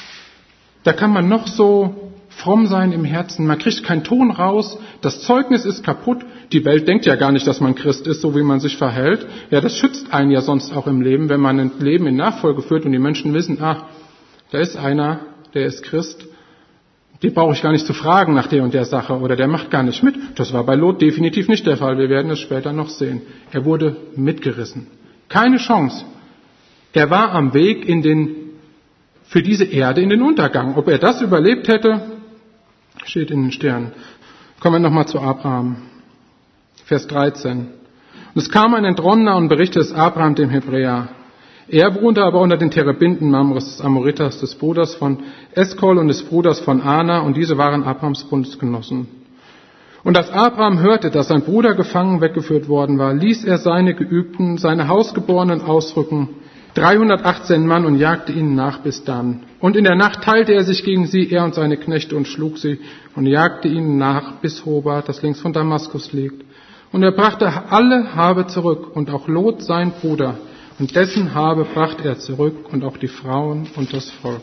man noch so fromm sein im Herzen. Man kriegt keinen Ton raus. Das Zeugnis ist kaputt. Die Welt denkt ja gar nicht, dass man Christ ist, so wie man sich verhält. Ja, das schützt einen ja sonst auch im Leben, wenn man ein Leben in Nachfolge führt und die Menschen wissen, da ist einer, der ist Christ. Die brauche ich gar nicht zu fragen nach der und der Sache oder der macht gar nicht mit. Das war bei Lot definitiv nicht der Fall. Wir werden es später noch sehen. Er wurde mitgerissen. Keine Chance. Er war am Weg für diese Erde in den Untergang. Ob er das überlebt hätte, steht in den Sternen. Kommen wir nochmal zu Abraham. Vers 13. Und es kam ein Entronnener und berichtete es Abraham, dem Hebräer. Er wohnte aber unter den Terebinden Mamres des Amoritas, des Bruders von Eskol und des Bruders von Ana, und diese waren Abrahams Bundesgenossen. Und als Abraham hörte, dass sein Bruder gefangen weggeführt worden war, ließ er seine Geübten, seine Hausgeborenen ausrücken, 318 Mann, und jagte ihnen nach bis dann. Und in der Nacht teilte er sich gegen sie, er und seine Knechte, und schlug sie und jagte ihnen nach bis Hoba, das links von Damaskus liegt. Und er brachte alle Habe zurück, und auch Lot, sein Bruder, und dessen Habe brachte er zurück, und auch die Frauen und das Volk.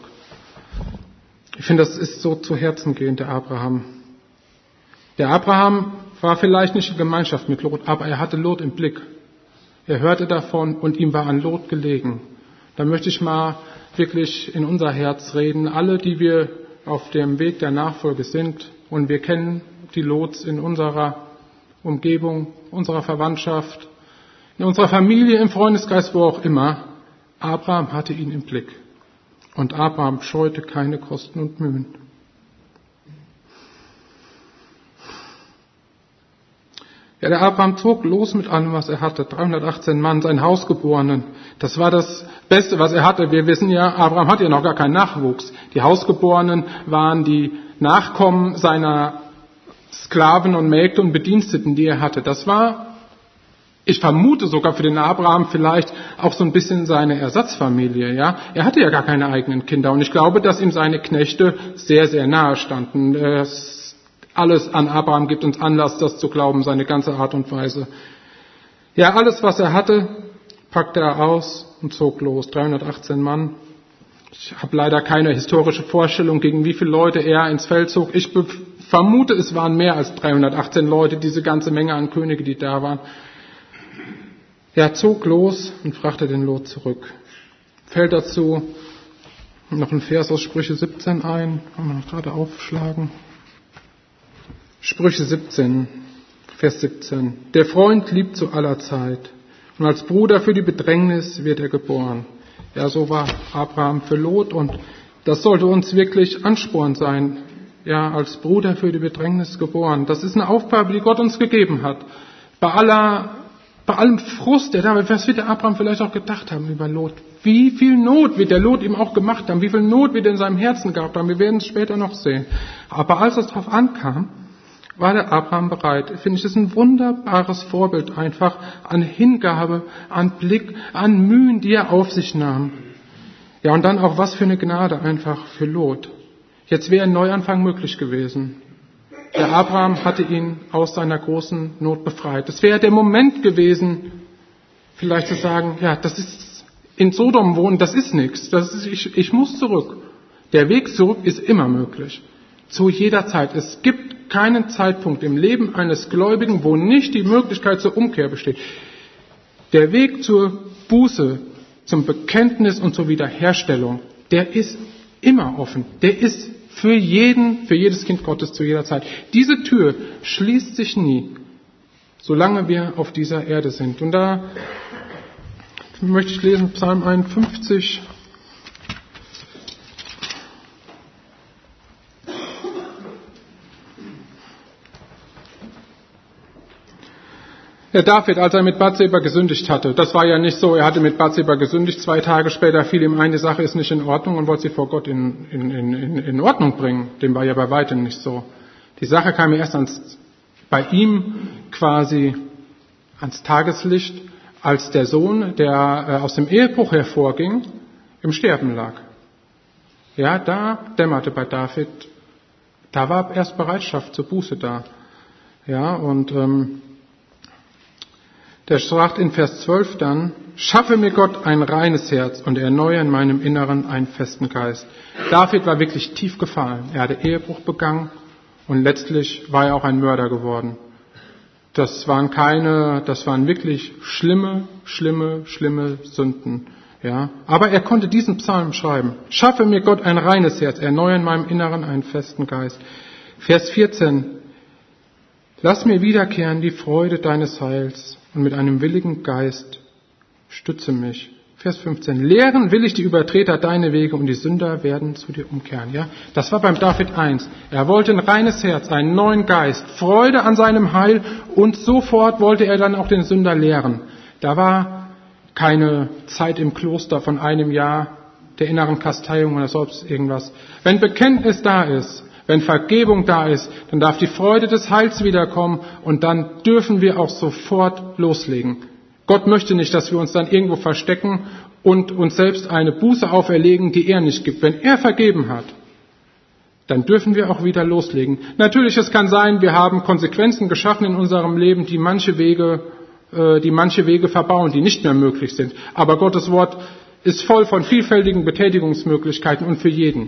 Ich finde, das ist so zu Herzen gehend, der Abraham. Der Abraham war vielleicht nicht in Gemeinschaft mit Lot, aber er hatte Lot im Blick. Er hörte davon und ihm war an Lot gelegen. Da möchte ich mal wirklich in unser Herz reden. Alle, die wir auf dem Weg der Nachfolge sind, und wir kennen die Lots in unserer Umgebung, unserer Verwandtschaft, in unserer Familie, im Freundeskreis, wo auch immer. Abraham hatte ihn im Blick. Und Abraham scheute keine Kosten und Mühen. Ja, der Abraham zog los mit allem, was er hatte. 318 Mann, sein Hausgeborenen. Das war das Beste, was er hatte. Wir wissen ja, Abraham hatte ja noch gar keinen Nachwuchs. Die Hausgeborenen waren die Nachkommen seiner Sklaven und Mägde und Bediensteten, die er hatte. Das war, ich vermute sogar für den Abraham vielleicht auch so ein bisschen seine Ersatzfamilie, ja. Er hatte ja gar keine eigenen Kinder und ich glaube, dass ihm seine Knechte sehr, sehr nahe standen. Alles an Abraham gibt uns Anlass, das zu glauben, seine ganze Art und Weise. Ja, alles, was er hatte, packte er aus und zog los. 318 Mann. Ich habe leider keine historische Vorstellung, gegen wie viele Leute er ins Feld zog. Ich vermute, es waren mehr als 318 Leute, diese ganze Menge an Könige, die da waren. Er zog los und brachte den Lot zurück. Fällt dazu noch ein Vers aus Sprüche 17 ein. Kann man noch gerade aufschlagen. Sprüche 17, Vers 17. Der Freund liebt zu aller Zeit. Und als Bruder für die Bedrängnis wird er geboren. Ja, so war Abraham für Lot. Und das sollte uns wirklich Ansporn sein. Ja, als Bruder für die Bedrängnis geboren. Das ist eine Aufgabe, die Gott uns gegeben hat. Bei allem Frust, der damit, was wird der Abraham vielleicht auch gedacht haben über Lot? Wie viel Not wird der Lot ihm auch gemacht haben? Wie viel Not wird er in seinem Herzen gehabt haben? Wir werden es später noch sehen. Aber als es darauf ankam, war der Abraham bereit. Finde ich, das ist ein wunderbares Vorbild einfach an Hingabe, an Blick, an Mühen, die er auf sich nahm. Ja, und dann auch was für eine Gnade einfach für Lot. Jetzt wäre ein Neuanfang möglich gewesen. Der Abraham hatte ihn aus seiner großen Not befreit. Es wäre der Moment gewesen, vielleicht zu sagen, ja, das ist in Sodom wohnen, das ist nichts. Ich muss zurück. Der Weg zurück ist immer möglich. Zu jeder Zeit. Es gibt keinen Zeitpunkt im Leben eines Gläubigen, wo nicht die Möglichkeit zur Umkehr besteht. Der Weg zur Buße, zum Bekenntnis und zur Wiederherstellung, der ist immer offen. Der ist für jedes Kind Gottes zu jeder Zeit. Diese Tür schließt sich nie, solange wir auf dieser Erde sind. Und da möchte ich lesen Psalm 51. Der David, als er mit Bathseba gesündigt hatte, das war ja nicht so, er hatte mit Bathseba gesündigt, 2 Tage später fiel ihm ein, die Sache ist nicht in Ordnung und wollte sie vor Gott in Ordnung bringen. Dem war ja bei weitem nicht so. Die Sache kam ja erst bei ihm quasi ans Tageslicht, als der Sohn, der aus dem Ehebruch hervorging, im Sterben lag. Ja, da dämmerte bei David, da war erst Bereitschaft zur Buße da. Ja, und der sagt in Vers 12 dann, schaffe mir Gott ein reines Herz und erneuere in meinem Inneren einen festen Geist. David war wirklich tief gefallen. Er hatte Ehebruch begangen und letztlich war er auch ein Mörder geworden. Das waren wirklich schlimme Sünden. Ja, aber er konnte diesen Psalm schreiben. Schaffe mir Gott ein reines Herz, erneuere in meinem Inneren einen festen Geist. Vers 14. Lass mir wiederkehren die Freude deines Heils und mit einem willigen Geist stütze mich. Vers 15. Lehren will ich die Übertreter deine Wege und die Sünder werden zu dir umkehren. Ja, das war beim David 1. Er wollte ein reines Herz, einen neuen Geist, Freude an seinem Heil und sofort wollte er dann auch den Sünder lehren. Da war keine Zeit im Kloster von einem Jahr der inneren Kasteiung oder sonst irgendwas. Wenn Bekenntnis da ist, wenn Vergebung da ist, dann darf die Freude des Heils wiederkommen und dann dürfen wir auch sofort loslegen. Gott möchte nicht, dass wir uns dann irgendwo verstecken und uns selbst eine Buße auferlegen, die er nicht gibt. Wenn er vergeben hat, dann dürfen wir auch wieder loslegen. Natürlich, es kann sein, wir haben Konsequenzen geschaffen in unserem Leben, die manche Wege verbauen, die nicht mehr möglich sind. Aber Gottes Wort ist voll von vielfältigen Betätigungsmöglichkeiten und für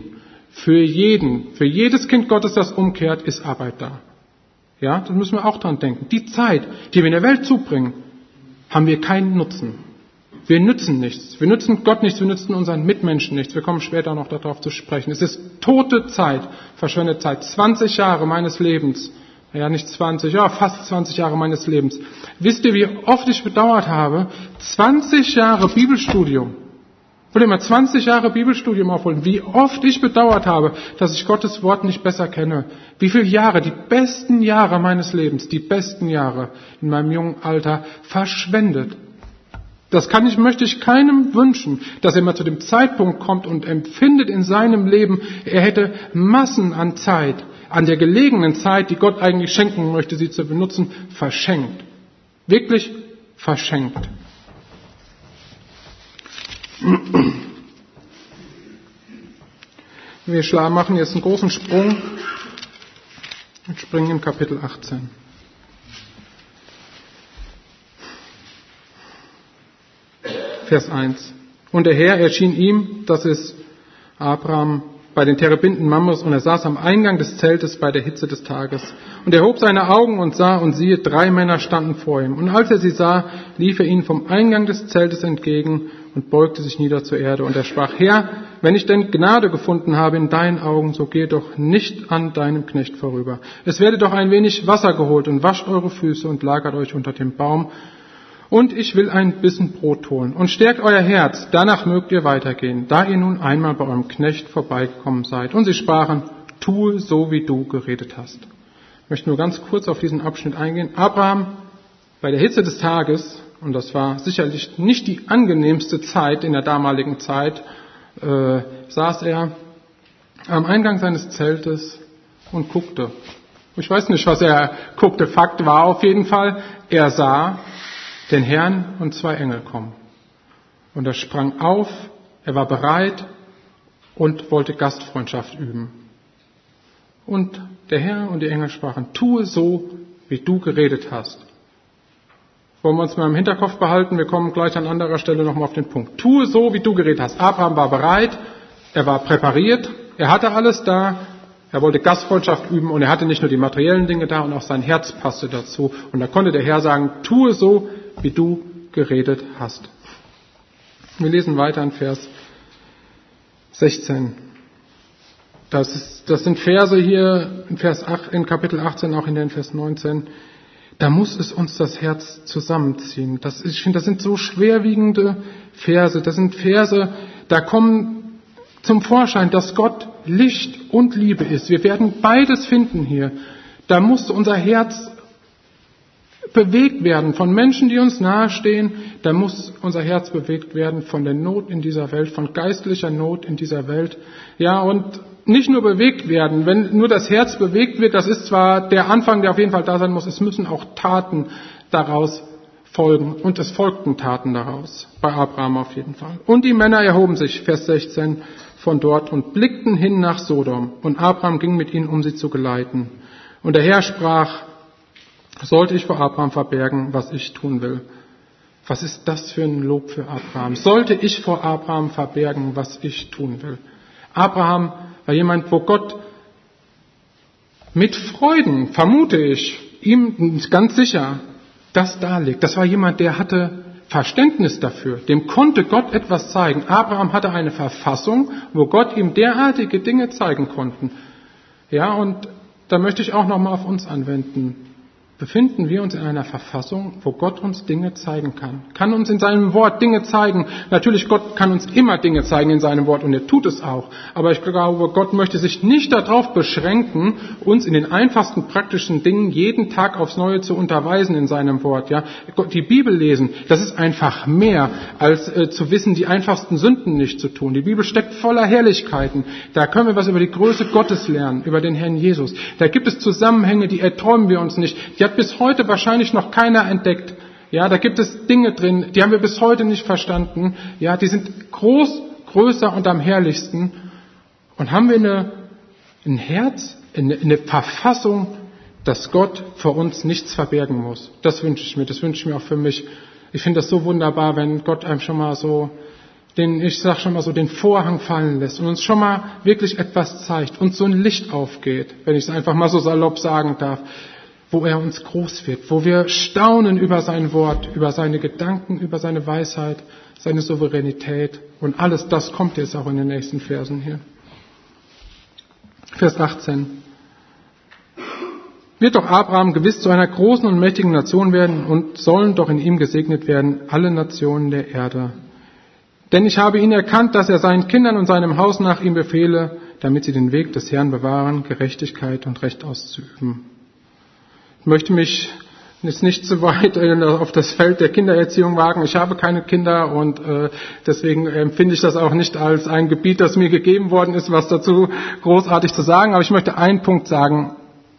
jedes Kind Gottes, das umkehrt, ist Arbeit da. Ja, das müssen wir auch dran denken. Die Zeit, die wir in der Welt zubringen, haben wir keinen Nutzen. Wir nützen nichts. Wir nützen Gott nichts, wir nützen unseren Mitmenschen nichts. Wir kommen später noch darauf zu sprechen. Es ist tote Zeit, verschwendete Zeit. 20 Jahre meines Lebens, fast 20 Jahre meines Lebens. Wisst ihr, wie oft ich bedauert habe? 20 Jahre Bibelstudium. Ich will immer 20 Jahre Bibelstudium aufholen. Wie oft ich bedauert habe, dass ich Gottes Wort nicht besser kenne. Wie viele Jahre, die besten Jahre meines Lebens, die besten Jahre in meinem jungen Alter verschwendet. Möchte ich keinem wünschen, dass er mal zu dem Zeitpunkt kommt und empfindet in seinem Leben, er hätte Massen an Zeit, an der gelegenen Zeit, die Gott eigentlich schenken möchte, sie zu benutzen, verschenkt. Wirklich verschenkt. Wir machen jetzt einen großen Sprung und springen in Kapitel 18. Vers 1. Und der Herr erschien ihm, das ist Abraham, bei den Terebinden Mamres, und er saß am Eingang des Zeltes bei der Hitze des Tages. Und er hob seine Augen und sah, und siehe, 3 Männer standen vor ihm. Und als er sie sah, lief er ihnen vom Eingang des Zeltes entgegen und beugte sich nieder zur Erde. Und er sprach, Herr, wenn ich denn Gnade gefunden habe in deinen Augen, so gehe doch nicht an deinem Knecht vorüber. Es werde doch ein wenig Wasser geholt und wascht eure Füße und lagert euch unter dem Baum. Und ich will ein Bissen Brot holen und stärkt euer Herz, danach mögt ihr weitergehen, da ihr nun einmal bei eurem Knecht vorbeigekommen seid. Und sie sprachen, tue so, wie du geredet hast. Ich möchte nur ganz kurz auf diesen Abschnitt eingehen. Abraham, bei der Hitze des Tages, und das war sicherlich nicht die angenehmste Zeit in der damaligen Zeit, saß er am Eingang seines Zeltes und guckte. Ich weiß nicht, was er guckte. Fakt war auf jeden Fall, er sah den Herrn und 2 Engel kommen. Und er sprang auf, er war bereit und wollte Gastfreundschaft üben. Und der Herr und die Engel sprachen, tue so, wie du geredet hast. Wollen wir uns mal im Hinterkopf behalten, wir kommen gleich an anderer Stelle nochmal auf den Punkt. Tue so, wie du geredet hast. Abraham war bereit, er war präpariert, er hatte alles da, er wollte Gastfreundschaft üben und er hatte nicht nur die materiellen Dinge da und auch sein Herz passte dazu. Und da konnte der Herr sagen, tue so, wie du geredet hast. Wir lesen weiter in Vers 16. Das sind Verse hier in Kapitel 18, auch in Vers 19. Da muss es uns das Herz zusammenziehen. Ich finde, das sind so schwerwiegende Verse. Das sind Verse, da kommen zum Vorschein, dass Gott Licht und Liebe ist. Wir werden beides finden hier. Da muss unser Herz bewegt werden von Menschen, die uns nahestehen. Da muss unser Herz bewegt werden von der Not in dieser Welt, von geistlicher Not in dieser Welt. Ja, und nicht nur bewegt werden, wenn nur das Herz bewegt wird, das ist zwar der Anfang, der auf jeden Fall da sein muss, es müssen auch Taten daraus folgen. Und es folgten Taten daraus, bei Abraham auf jeden Fall. Und die Männer erhoben sich, Vers 16, von dort und blickten hin nach Sodom. Und Abraham ging mit ihnen, um sie zu geleiten. Und der Herr sprach, sollte ich vor Abraham verbergen, was ich tun will? Was ist das für ein Lob für Abraham? Sollte ich vor Abraham verbergen, was ich tun will? Abraham war jemand, wo Gott mit Freuden, vermute ich, ihm ganz sicher das darlegt. Das war jemand, der hatte Verständnis dafür. Dem konnte Gott etwas zeigen. Abraham hatte eine Verfassung, wo Gott ihm derartige Dinge zeigen konnte. Ja, und da möchte ich auch nochmal auf uns anwenden. Befinden wir uns in einer Verfassung, wo Gott uns Dinge zeigen kann uns in seinem Wort Dinge zeigen. Natürlich, Gott kann uns immer Dinge zeigen in seinem Wort und er tut es auch. Aber ich glaube, Gott möchte sich nicht darauf beschränken, uns in den einfachsten praktischen Dingen jeden Tag aufs Neue zu unterweisen in seinem Wort. Ja, die Bibel lesen, das ist einfach mehr als zu wissen, die einfachsten Sünden nicht zu tun. Die Bibel steckt voller Herrlichkeiten. Da können wir was über die Größe Gottes lernen, über den Herrn Jesus. Da gibt es Zusammenhänge, die erträumen wir uns nicht. Die hat bis heute wahrscheinlich noch keiner entdeckt. Ja, da gibt es Dinge drin, die haben wir bis heute nicht verstanden. Ja, die sind groß, größer und am herrlichsten. Und haben wir ein Herz, eine Verfassung, dass Gott vor uns nichts verbergen muss. Das wünsche ich mir auch für mich. Ich finde das so wunderbar, wenn Gott einem schon mal so den Vorhang fallen lässt und uns schon mal wirklich etwas zeigt und so ein Licht aufgeht, wenn ich es einfach mal so salopp sagen darf, wo er uns groß wird, wo wir staunen über sein Wort, über seine Gedanken, über seine Weisheit, seine Souveränität und alles das kommt jetzt auch in den nächsten Versen hier. Vers 18. Wird doch Abraham gewiss zu einer großen und mächtigen Nation werden und sollen doch in ihm gesegnet werden alle Nationen der Erde. Denn ich habe ihn erkannt, dass er seinen Kindern und seinem Haus nach ihm befehle, damit sie den Weg des Herrn bewahren, Gerechtigkeit und Recht auszuüben. Ich möchte mich jetzt nicht zu weit auf das Feld der Kindererziehung wagen. Ich habe keine Kinder und deswegen empfinde ich das auch nicht als ein Gebiet, das mir gegeben worden ist, was dazu großartig zu sagen. Aber ich möchte einen Punkt sagen,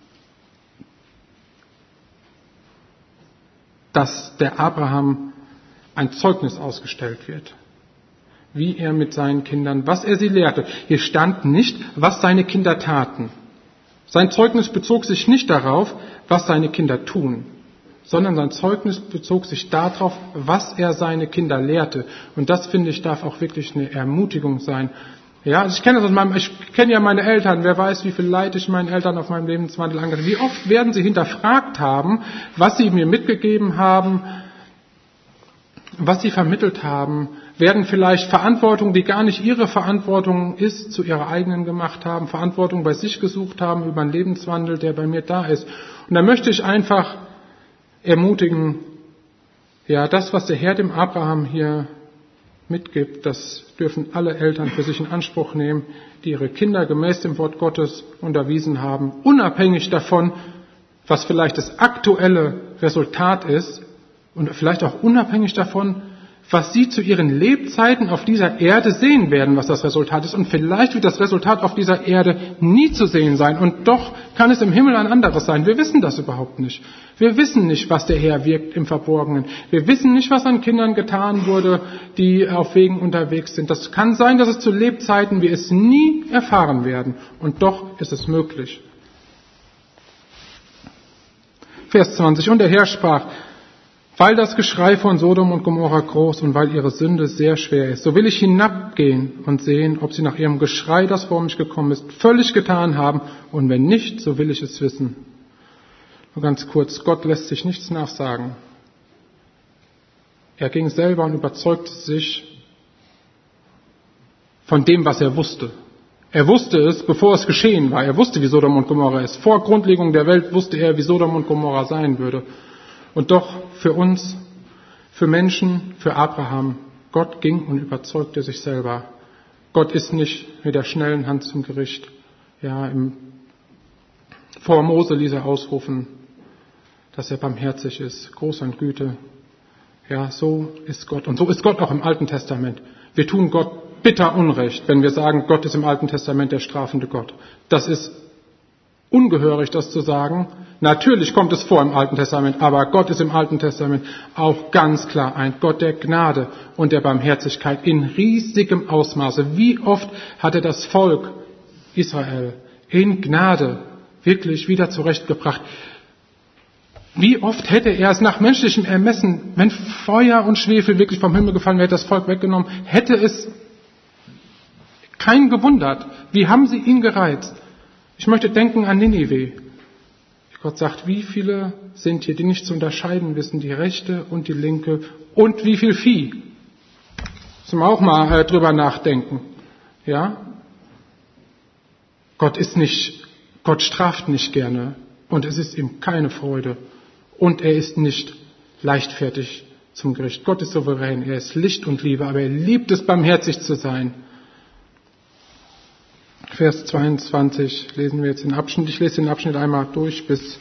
dass der Abraham ein Zeugnis ausgestellt wird. Wie er mit seinen Kindern, was er sie lehrte. Hier stand nicht, was seine Kinder taten. Sein Zeugnis bezog sich nicht darauf, was seine Kinder tun, sondern sein Zeugnis bezog sich darauf, was er seine Kinder lehrte. Und das, finde ich, darf auch wirklich eine Ermutigung sein. Ja, also ich kenne ja meine Eltern. Wer weiß, wie viel Leid ich meinen Eltern auf meinem Lebenswandel angetan habe. Wie oft werden sie hinterfragt haben, was sie mir mitgegeben haben, was sie vermittelt haben, werden vielleicht Verantwortung, die gar nicht ihre Verantwortung ist, zu ihrer eigenen gemacht haben, Verantwortung bei sich gesucht haben über einen Lebenswandel, der bei mir da ist. Und da möchte ich einfach ermutigen, ja, das, was der Herr dem Abraham hier mitgibt, das dürfen alle Eltern für sich in Anspruch nehmen, die ihre Kinder gemäß dem Wort Gottes unterwiesen haben, unabhängig davon, was vielleicht das aktuelle Resultat ist und vielleicht auch unabhängig davon, was sie zu ihren Lebzeiten auf dieser Erde sehen werden, was das Resultat ist. Und vielleicht wird das Resultat auf dieser Erde nie zu sehen sein. Und doch kann es im Himmel ein anderes sein. Wir wissen das überhaupt nicht. Wir wissen nicht, was der Herr wirkt im Verborgenen. Wir wissen nicht, was an Kindern getan wurde, die auf Wegen unterwegs sind. Das kann sein, dass es zu Lebzeiten wir es nie erfahren werden. Und doch ist es möglich. Vers 20. Und der Herr sprach: Weil das Geschrei von Sodom und Gomorra groß und weil ihre Sünde sehr schwer ist, so will ich hinabgehen und sehen, ob sie nach ihrem Geschrei, das vor mich gekommen ist, völlig getan haben. Und wenn nicht, so will ich es wissen. Nur ganz kurz, Gott lässt sich nichts nachsagen. Er ging selber und überzeugte sich von dem, was er wusste. Er wusste es, bevor es geschehen war. Er wusste, wie Sodom und Gomorra ist. Vor Grundlegung der Welt wusste er, wie Sodom und Gomorra sein würde. Und doch für uns, für Menschen, für Abraham, Gott ging und überzeugte sich selber. Gott ist nicht mit der schnellen Hand zum Gericht. Ja, vor Mose ließ er ausrufen, dass er barmherzig ist, groß an Güte. Ja, so ist Gott. Und so ist Gott auch im Alten Testament. Wir tun Gott bitter Unrecht, wenn wir sagen, Gott ist im Alten Testament der strafende Gott. Das ist ungehörig, das zu sagen. Natürlich kommt es vor im Alten Testament, aber Gott ist im Alten Testament auch ganz klar ein Gott der Gnade und der Barmherzigkeit in riesigem Ausmaße. Wie oft hatte das Volk Israel in Gnade wirklich wieder zurechtgebracht? Wie oft hätte er es nach menschlichem Ermessen, wenn Feuer und Schwefel wirklich vom Himmel gefallen wäre, das Volk weggenommen, hätte es keinen gewundert. Wie haben sie ihn gereizt? Ich möchte denken an Ninive. Gott sagt, wie viele sind hier, die nicht zu unterscheiden wissen, die rechte und die linke, und wie viel Vieh. Müssen wir auch mal drüber nachdenken. Ja? Gott straft nicht gerne, und es ist ihm keine Freude. Und er ist nicht leichtfertig zum Gericht. Gott ist souverän, er ist Licht und Liebe, aber er liebt es, barmherzig zu sein. Vers 22 lesen wir jetzt den Abschnitt. Ich lese den Abschnitt einmal durch bis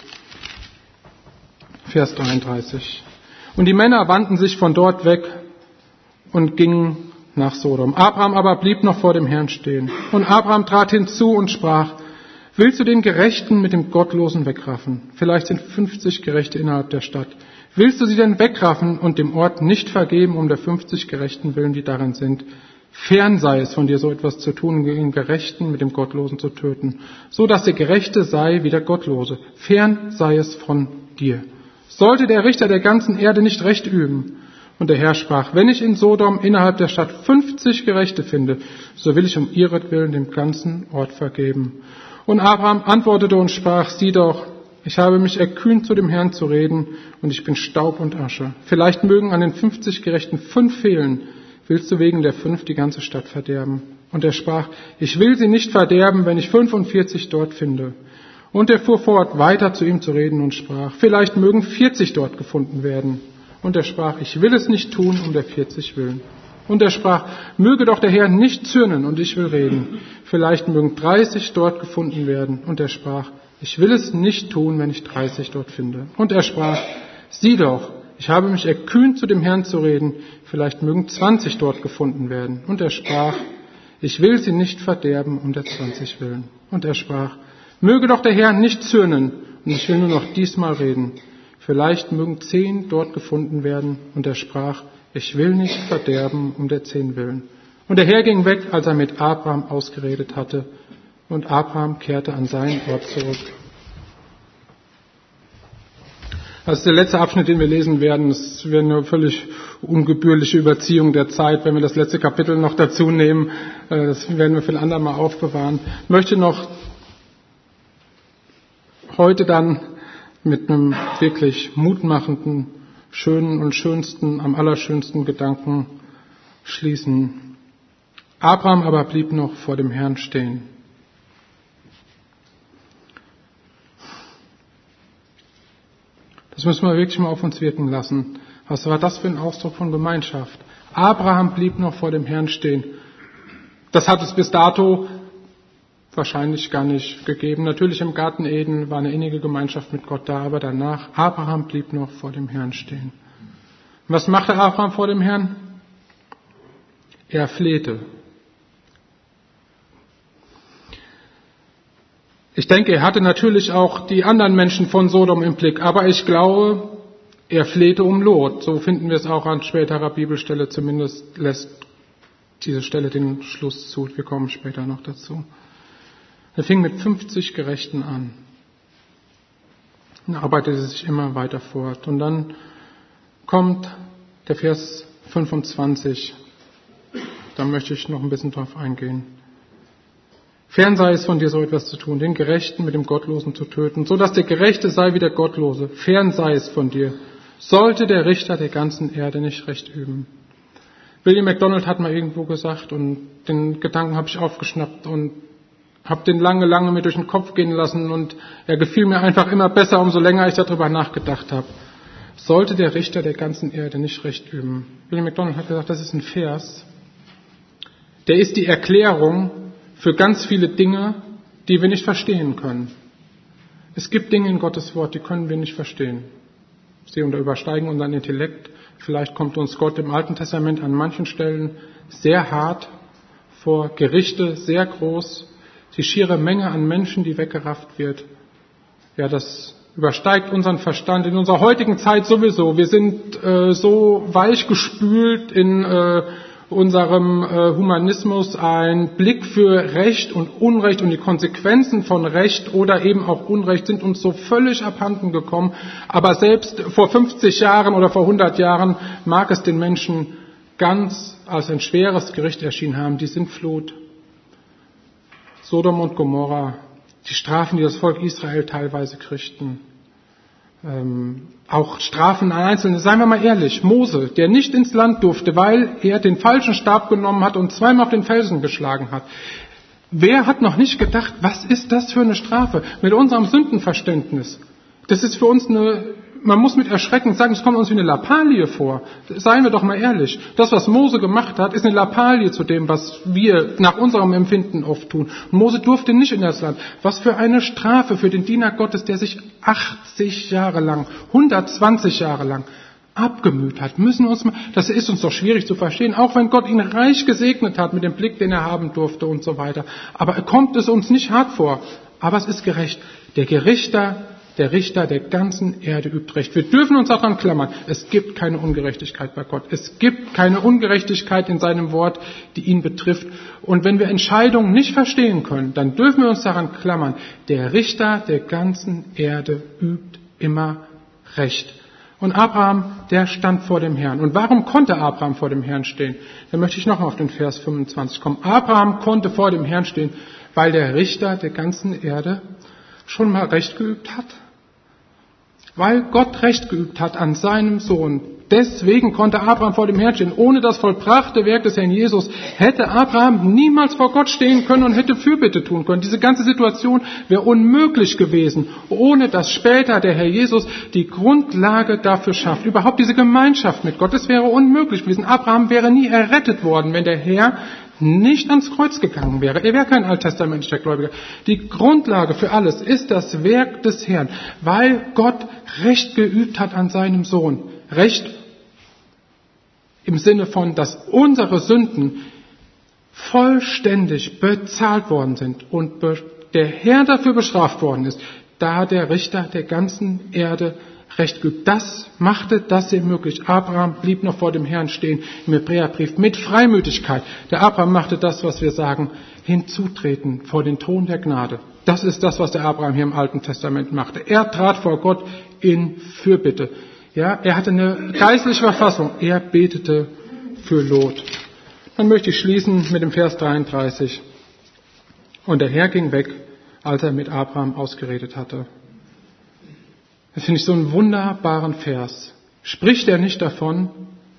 Vers 33. Und die Männer wandten sich von dort weg und gingen nach Sodom. Abraham aber blieb noch vor dem Herrn stehen. Und Abraham trat hinzu und sprach: Willst du den Gerechten mit dem Gottlosen wegraffen? Vielleicht sind 50 Gerechte innerhalb der Stadt. Willst du sie denn wegraffen und dem Ort nicht vergeben, um der 50 Gerechten willen, die darin sind? Fern sei es von dir, so etwas zu tun, den Gerechten mit dem Gottlosen zu töten, so dass der Gerechte sei wie der Gottlose. Fern sei es von dir. Sollte der Richter der ganzen Erde nicht Recht üben? Und der Herr sprach: Wenn ich in Sodom innerhalb der Stadt 50 Gerechte finde, so will ich um ihretwillen dem ganzen Ort vergeben. Und Abraham antwortete und sprach: Sieh doch, ich habe mich erkühnt, zu dem Herrn zu reden, und ich bin Staub und Asche. Vielleicht mögen an den 50 Gerechten 5 fehlen. Willst du wegen der 5 die ganze Stadt verderben? Und er sprach: Ich will sie nicht verderben, wenn ich 45 dort finde. Und er fuhr fort, weiter zu ihm zu reden und sprach: Vielleicht mögen 40 dort gefunden werden. Und er sprach: Ich will es nicht tun, um der 40 willen. Und er sprach: Möge doch der Herr nicht zürnen, und ich will reden. Vielleicht mögen 30 dort gefunden werden. Und er sprach: Ich will es nicht tun, wenn ich 30 dort finde. Und er sprach: Sieh doch, ich habe mich erkühnt, zu dem Herrn zu reden. Vielleicht mögen 20 dort gefunden werden. Und er sprach: Ich will sie nicht verderben, um der 20 willen. Und er sprach: Möge doch der Herr nicht zürnen, und ich will nur noch diesmal reden. Vielleicht mögen 10 dort gefunden werden. Und er sprach: Ich will nicht verderben, um der 10 willen. Und der Herr ging weg, als er mit Abraham ausgeredet hatte. Und Abraham kehrte an seinen Ort zurück. Das ist der letzte Abschnitt, den wir lesen werden. Es wäre eine völlig ungebührliche Überziehung der Zeit, wenn wir das letzte Kapitel noch dazu nehmen. Das werden wir für ein andermal aufbewahren. Ich möchte noch heute dann mit einem wirklich mutmachenden, schönen und schönsten, am allerschönsten Gedanken schließen. Abraham aber blieb noch vor dem Herrn stehen. Das müssen wir wirklich mal auf uns wirken lassen. Was war das für ein Ausdruck von Gemeinschaft? Abraham blieb noch vor dem Herrn stehen. Das hat es bis dato wahrscheinlich gar nicht gegeben. Natürlich im Garten Eden war eine innige Gemeinschaft mit Gott da, aber danach, Abraham blieb noch vor dem Herrn stehen. Und was machte Abraham vor dem Herrn? Er flehte. Ich denke, er hatte natürlich auch die anderen Menschen von Sodom im Blick, aber ich glaube, er flehte um Lot. So finden wir es auch an späterer Bibelstelle, zumindest lässt diese Stelle den Schluss zu. Wir kommen später noch dazu. Er fing mit 50 Gerechten an und arbeitete sich immer weiter fort. Und dann kommt der Vers 25. Da möchte ich noch ein bisschen drauf eingehen. Fern sei es von dir, so etwas zu tun, den Gerechten mit dem Gottlosen zu töten, so dass der Gerechte sei wie der Gottlose. Fern sei es von dir. Sollte der Richter der ganzen Erde nicht Recht üben. William MacDonald hat mal irgendwo gesagt, und den Gedanken habe ich aufgeschnappt und habe den lange mir durch den Kopf gehen lassen, und er gefiel mir einfach immer besser, umso länger ich darüber nachgedacht habe. Sollte der Richter der ganzen Erde nicht Recht üben. William MacDonald hat gesagt, das ist ein Vers, der ist die Erklärung für ganz viele Dinge, die wir nicht verstehen können. Es gibt Dinge in Gottes Wort, die können wir nicht verstehen. Sie übersteigen unseren Intellekt. Vielleicht kommt uns Gott im Alten Testament an manchen Stellen sehr hart vor Gerichte sehr groß. Die schiere Menge an Menschen, die weggerafft wird. Ja, das übersteigt unseren Verstand in unserer heutigen Zeit sowieso. Wir sind so weichgespült in unserem Humanismus. Ein Blick für Recht und Unrecht und die Konsequenzen von Recht oder eben auch Unrecht sind uns so völlig abhanden gekommen. Aber selbst vor 50 Jahren oder vor 100 Jahren mag es den Menschen ganz als ein schweres Gericht erschienen haben, die Sintflut, Sodom und Gomorra, die Strafen, die das Volk Israel teilweise kriegten, auch Strafen an Einzelne. Seien wir mal ehrlich, Mose, der nicht ins Land durfte, weil er den falschen Stab genommen hat und zweimal auf den Felsen geschlagen hat. Wer hat noch nicht gedacht, was ist das für eine Strafe? Mit unserem Sündenverständnis. Das ist für uns man muss mit Erschrecken sagen, es kommt uns wie eine Lappalie vor. Seien wir doch mal ehrlich. Das, was Mose gemacht hat, ist eine Lappalie zu dem, was wir nach unserem Empfinden oft tun. Und Mose durfte nicht in das Land. Was für eine Strafe für den Diener Gottes, der sich 80 Jahre lang, 120 Jahre lang abgemüht hat. Das ist uns doch schwierig zu verstehen, auch wenn Gott ihn reich gesegnet hat mit dem Blick, den er haben durfte und so weiter. Aber kommt es uns nicht hart vor. Aber es ist gerecht. Der Richter der ganzen Erde übt Recht. Wir dürfen uns daran klammern. Es gibt keine Ungerechtigkeit bei Gott. Es gibt keine Ungerechtigkeit in seinem Wort, die ihn betrifft. Und wenn wir Entscheidungen nicht verstehen können, dann dürfen wir uns daran klammern. Der Richter der ganzen Erde übt immer Recht. Und Abraham, der stand vor dem Herrn. Und warum konnte Abraham vor dem Herrn stehen? Da möchte ich noch auf den Vers 25 kommen. Abraham konnte vor dem Herrn stehen, weil der Richter der ganzen Erde schon mal Recht geübt hat. Weil Gott Recht geübt hat an seinem Sohn. Deswegen konnte Abraham vor dem Herrn stehen. Ohne das vollbrachte Werk des Herrn Jesus hätte Abraham niemals vor Gott stehen können und hätte Fürbitte tun können. Diese ganze Situation wäre unmöglich gewesen, ohne dass später der Herr Jesus die Grundlage dafür schafft. Überhaupt diese Gemeinschaft mit Gott, das wäre unmöglich gewesen. Abraham wäre nie errettet worden, wenn der Herr nicht ans Kreuz gegangen wäre. Er wäre kein alttestamentlicher Gläubiger. Die Grundlage für alles ist das Werk des Herrn, weil Gott Recht geübt hat an seinem Sohn. Recht im Sinne von, dass unsere Sünden vollständig bezahlt worden sind und der Herr dafür bestraft worden ist, da der Richter der ganzen Erde Recht geübt. Das machte das hier möglich. Abraham blieb noch vor dem Herrn stehen im Hebräerbrief mit Freimütigkeit. Der Abraham machte das, was wir sagen, hinzutreten vor den Thron der Gnade. Das ist das, was der Abraham hier im Alten Testament machte. Er trat vor Gott in Fürbitte. Ja, er hatte eine geistliche Verfassung. Er betete für Lot. Dann möchte ich schließen mit dem Vers 33. Und der Herr ging weg, als er mit Abraham ausgeredet hatte. Das finde ich so einen wunderbaren Vers. Spricht er nicht davon,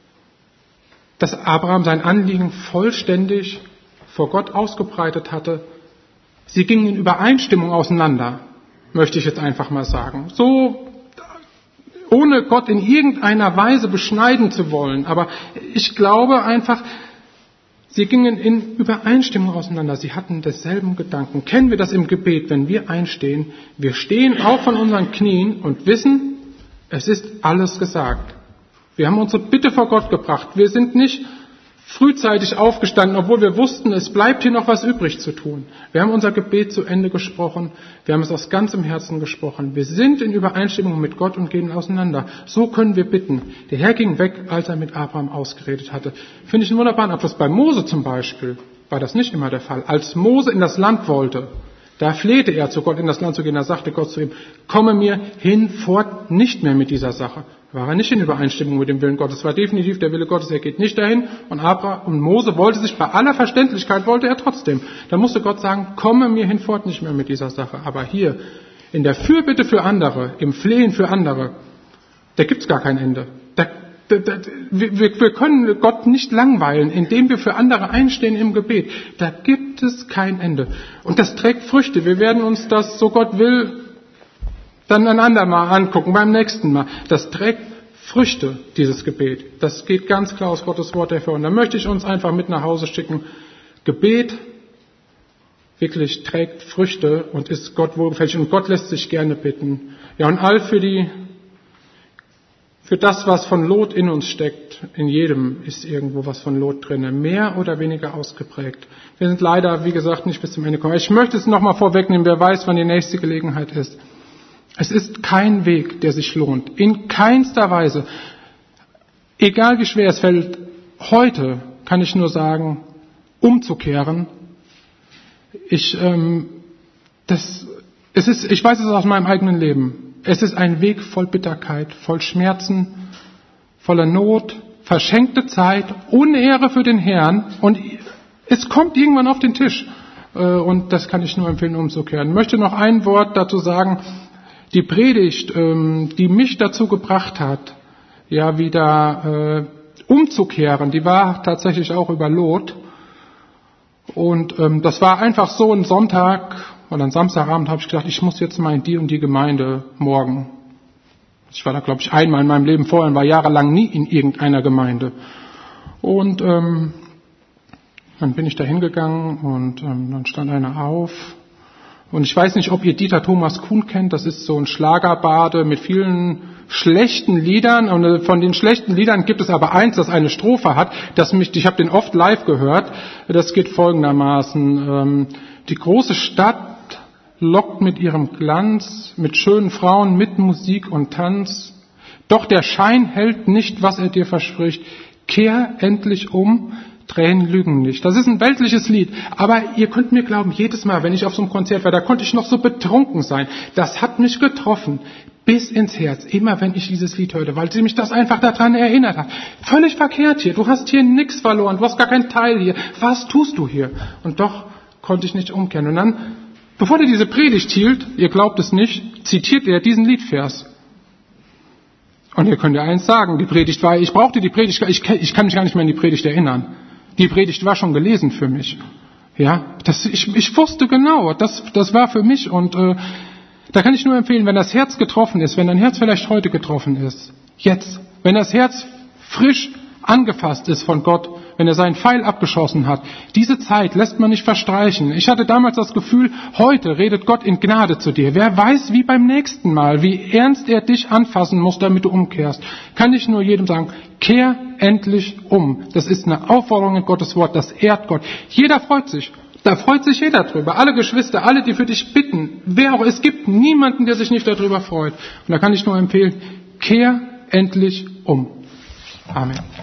dass Abraham sein Anliegen vollständig vor Gott ausgebreitet hatte? Sie gingen in Übereinstimmung auseinander, möchte ich jetzt einfach mal sagen. So, ohne Gott in irgendeiner Weise beschneiden zu wollen. Aber ich glaube einfach, sie gingen in Übereinstimmung auseinander. Sie hatten denselben Gedanken. Kennen wir das im Gebet, wenn wir einstehen? Wir stehen auf von unseren Knien und wissen, es ist alles gesagt. Wir haben unsere Bitte vor Gott gebracht. Wir sind nicht frühzeitig aufgestanden, obwohl wir wussten, es bleibt hier noch was übrig zu tun. Wir haben unser Gebet zu Ende gesprochen. Wir haben es aus ganzem Herzen gesprochen. Wir sind in Übereinstimmung mit Gott und gehen auseinander. So können wir bitten. Der Herr ging weg, als er mit Abraham ausgeredet hatte. Finde ich einen wunderbaren Abschluss. Bei Mose zum Beispiel war das nicht immer der Fall. Als Mose in das Land wollte, da flehte er zu Gott, in das Land zu gehen. Da sagte Gott zu ihm, komme mir hinfort nicht mehr mit dieser Sache. War er nicht in Übereinstimmung mit dem Willen Gottes. Es war definitiv der Wille Gottes, er geht nicht dahin. Und Mose wollte sich, bei aller Verständlichkeit wollte er trotzdem. Da musste Gott sagen, komme mir hinfort nicht mehr mit dieser Sache. Aber hier, in der Fürbitte für andere, im Flehen für andere, da gibt's gar kein Ende. Wir können Gott nicht langweilen, indem wir für andere einstehen im Gebet. Da gibt es kein Ende. Und das trägt Früchte. Wir werden uns das, so Gott will, dann ein andermal angucken, beim nächsten Mal. Das trägt Früchte, dieses Gebet. Das geht ganz klar aus Gottes Wort hervor. Und da möchte ich uns einfach mit nach Hause schicken. Gebet wirklich trägt Früchte und ist Gott wohlgefällig. Und Gott lässt sich gerne bitten. Ja, und all für die für das, was von Lot in uns steckt. In jedem ist irgendwo was von Lot drin, mehr oder weniger ausgeprägt. Wir sind leider, wie gesagt, nicht bis zum Ende gekommen. Ich möchte es nochmal vorwegnehmen, wer weiß, wann die nächste Gelegenheit ist. Es ist kein Weg, der sich lohnt. In keinster Weise. Egal wie schwer es fällt, heute kann ich nur sagen, umzukehren. Ich weiß es aus meinem eigenen Leben. Es ist ein Weg voll Bitterkeit, voll Schmerzen, voller Not, verschenkte Zeit, Unehre für den Herrn und es kommt irgendwann auf den Tisch. Und das kann ich nur empfehlen, umzukehren. Ich möchte noch ein Wort dazu sagen. Die Predigt, die mich dazu gebracht hat, ja wieder umzukehren, die war tatsächlich auch über Lot. Und das war einfach so ein Sonntag oder ein Samstagabend, habe ich gedacht, ich muss jetzt mal in die und die Gemeinde morgen. Ich war da, glaube ich, einmal in meinem Leben vorher und war jahrelang nie in irgendeiner Gemeinde. Und dann bin ich da hingegangen und dann stand einer auf. Und ich weiß nicht, ob ihr Dieter Thomas Kuhn kennt. Das ist so ein Schlagerbade mit vielen schlechten Liedern. Und von den schlechten Liedern gibt es aber eins, das eine Strophe hat. Ich habe den oft live gehört. Das geht folgendermaßen. Die große Stadt lockt mit ihrem Glanz, mit schönen Frauen, mit Musik und Tanz. Doch der Schein hält nicht, was er dir verspricht. Kehr endlich um, Tränen lügen nicht. Das ist ein weltliches Lied, aber ihr könnt mir glauben, jedes Mal, wenn ich auf so einem Konzert war, da konnte ich noch so betrunken sein. Das hat mich getroffen, bis ins Herz, immer wenn ich dieses Lied hörte, weil sie mich das einfach daran erinnert hat. Völlig verkehrt hier, du hast hier nichts verloren, du hast gar keinen Teil hier. Was tust du hier? Und doch konnte ich nicht umkehren. Und dann, bevor er diese Predigt hielt, ihr glaubt es nicht, zitiert er diesen Liedvers. Und ihr könnt ja eins sagen, die Predigt war, ich brauchte die Predigt, ich kann mich gar nicht mehr an die Predigt erinnern. Die Predigt war schon gelesen für mich. Ja, ich wusste genau, das war für mich. Und da kann ich nur empfehlen, wenn das Herz getroffen ist, wenn dein Herz vielleicht heute getroffen ist, jetzt, wenn das Herz frisch angefasst ist von Gott, wenn er seinen Pfeil abgeschossen hat, diese Zeit lässt man nicht verstreichen. Ich hatte damals das Gefühl, heute redet Gott in Gnade zu dir. Wer weiß, wie beim nächsten Mal, wie ernst er dich anfassen muss, damit du umkehrst. Kann ich nur jedem sagen, kehr endlich um. Das ist eine Aufforderung in Gottes Wort, das ehrt Gott. Jeder freut sich. Da freut sich jeder drüber. Alle Geschwister, alle, die für dich bitten. Wer auch, es gibt niemanden, der sich nicht darüber freut. Und da kann ich nur empfehlen, kehr endlich um. Amen.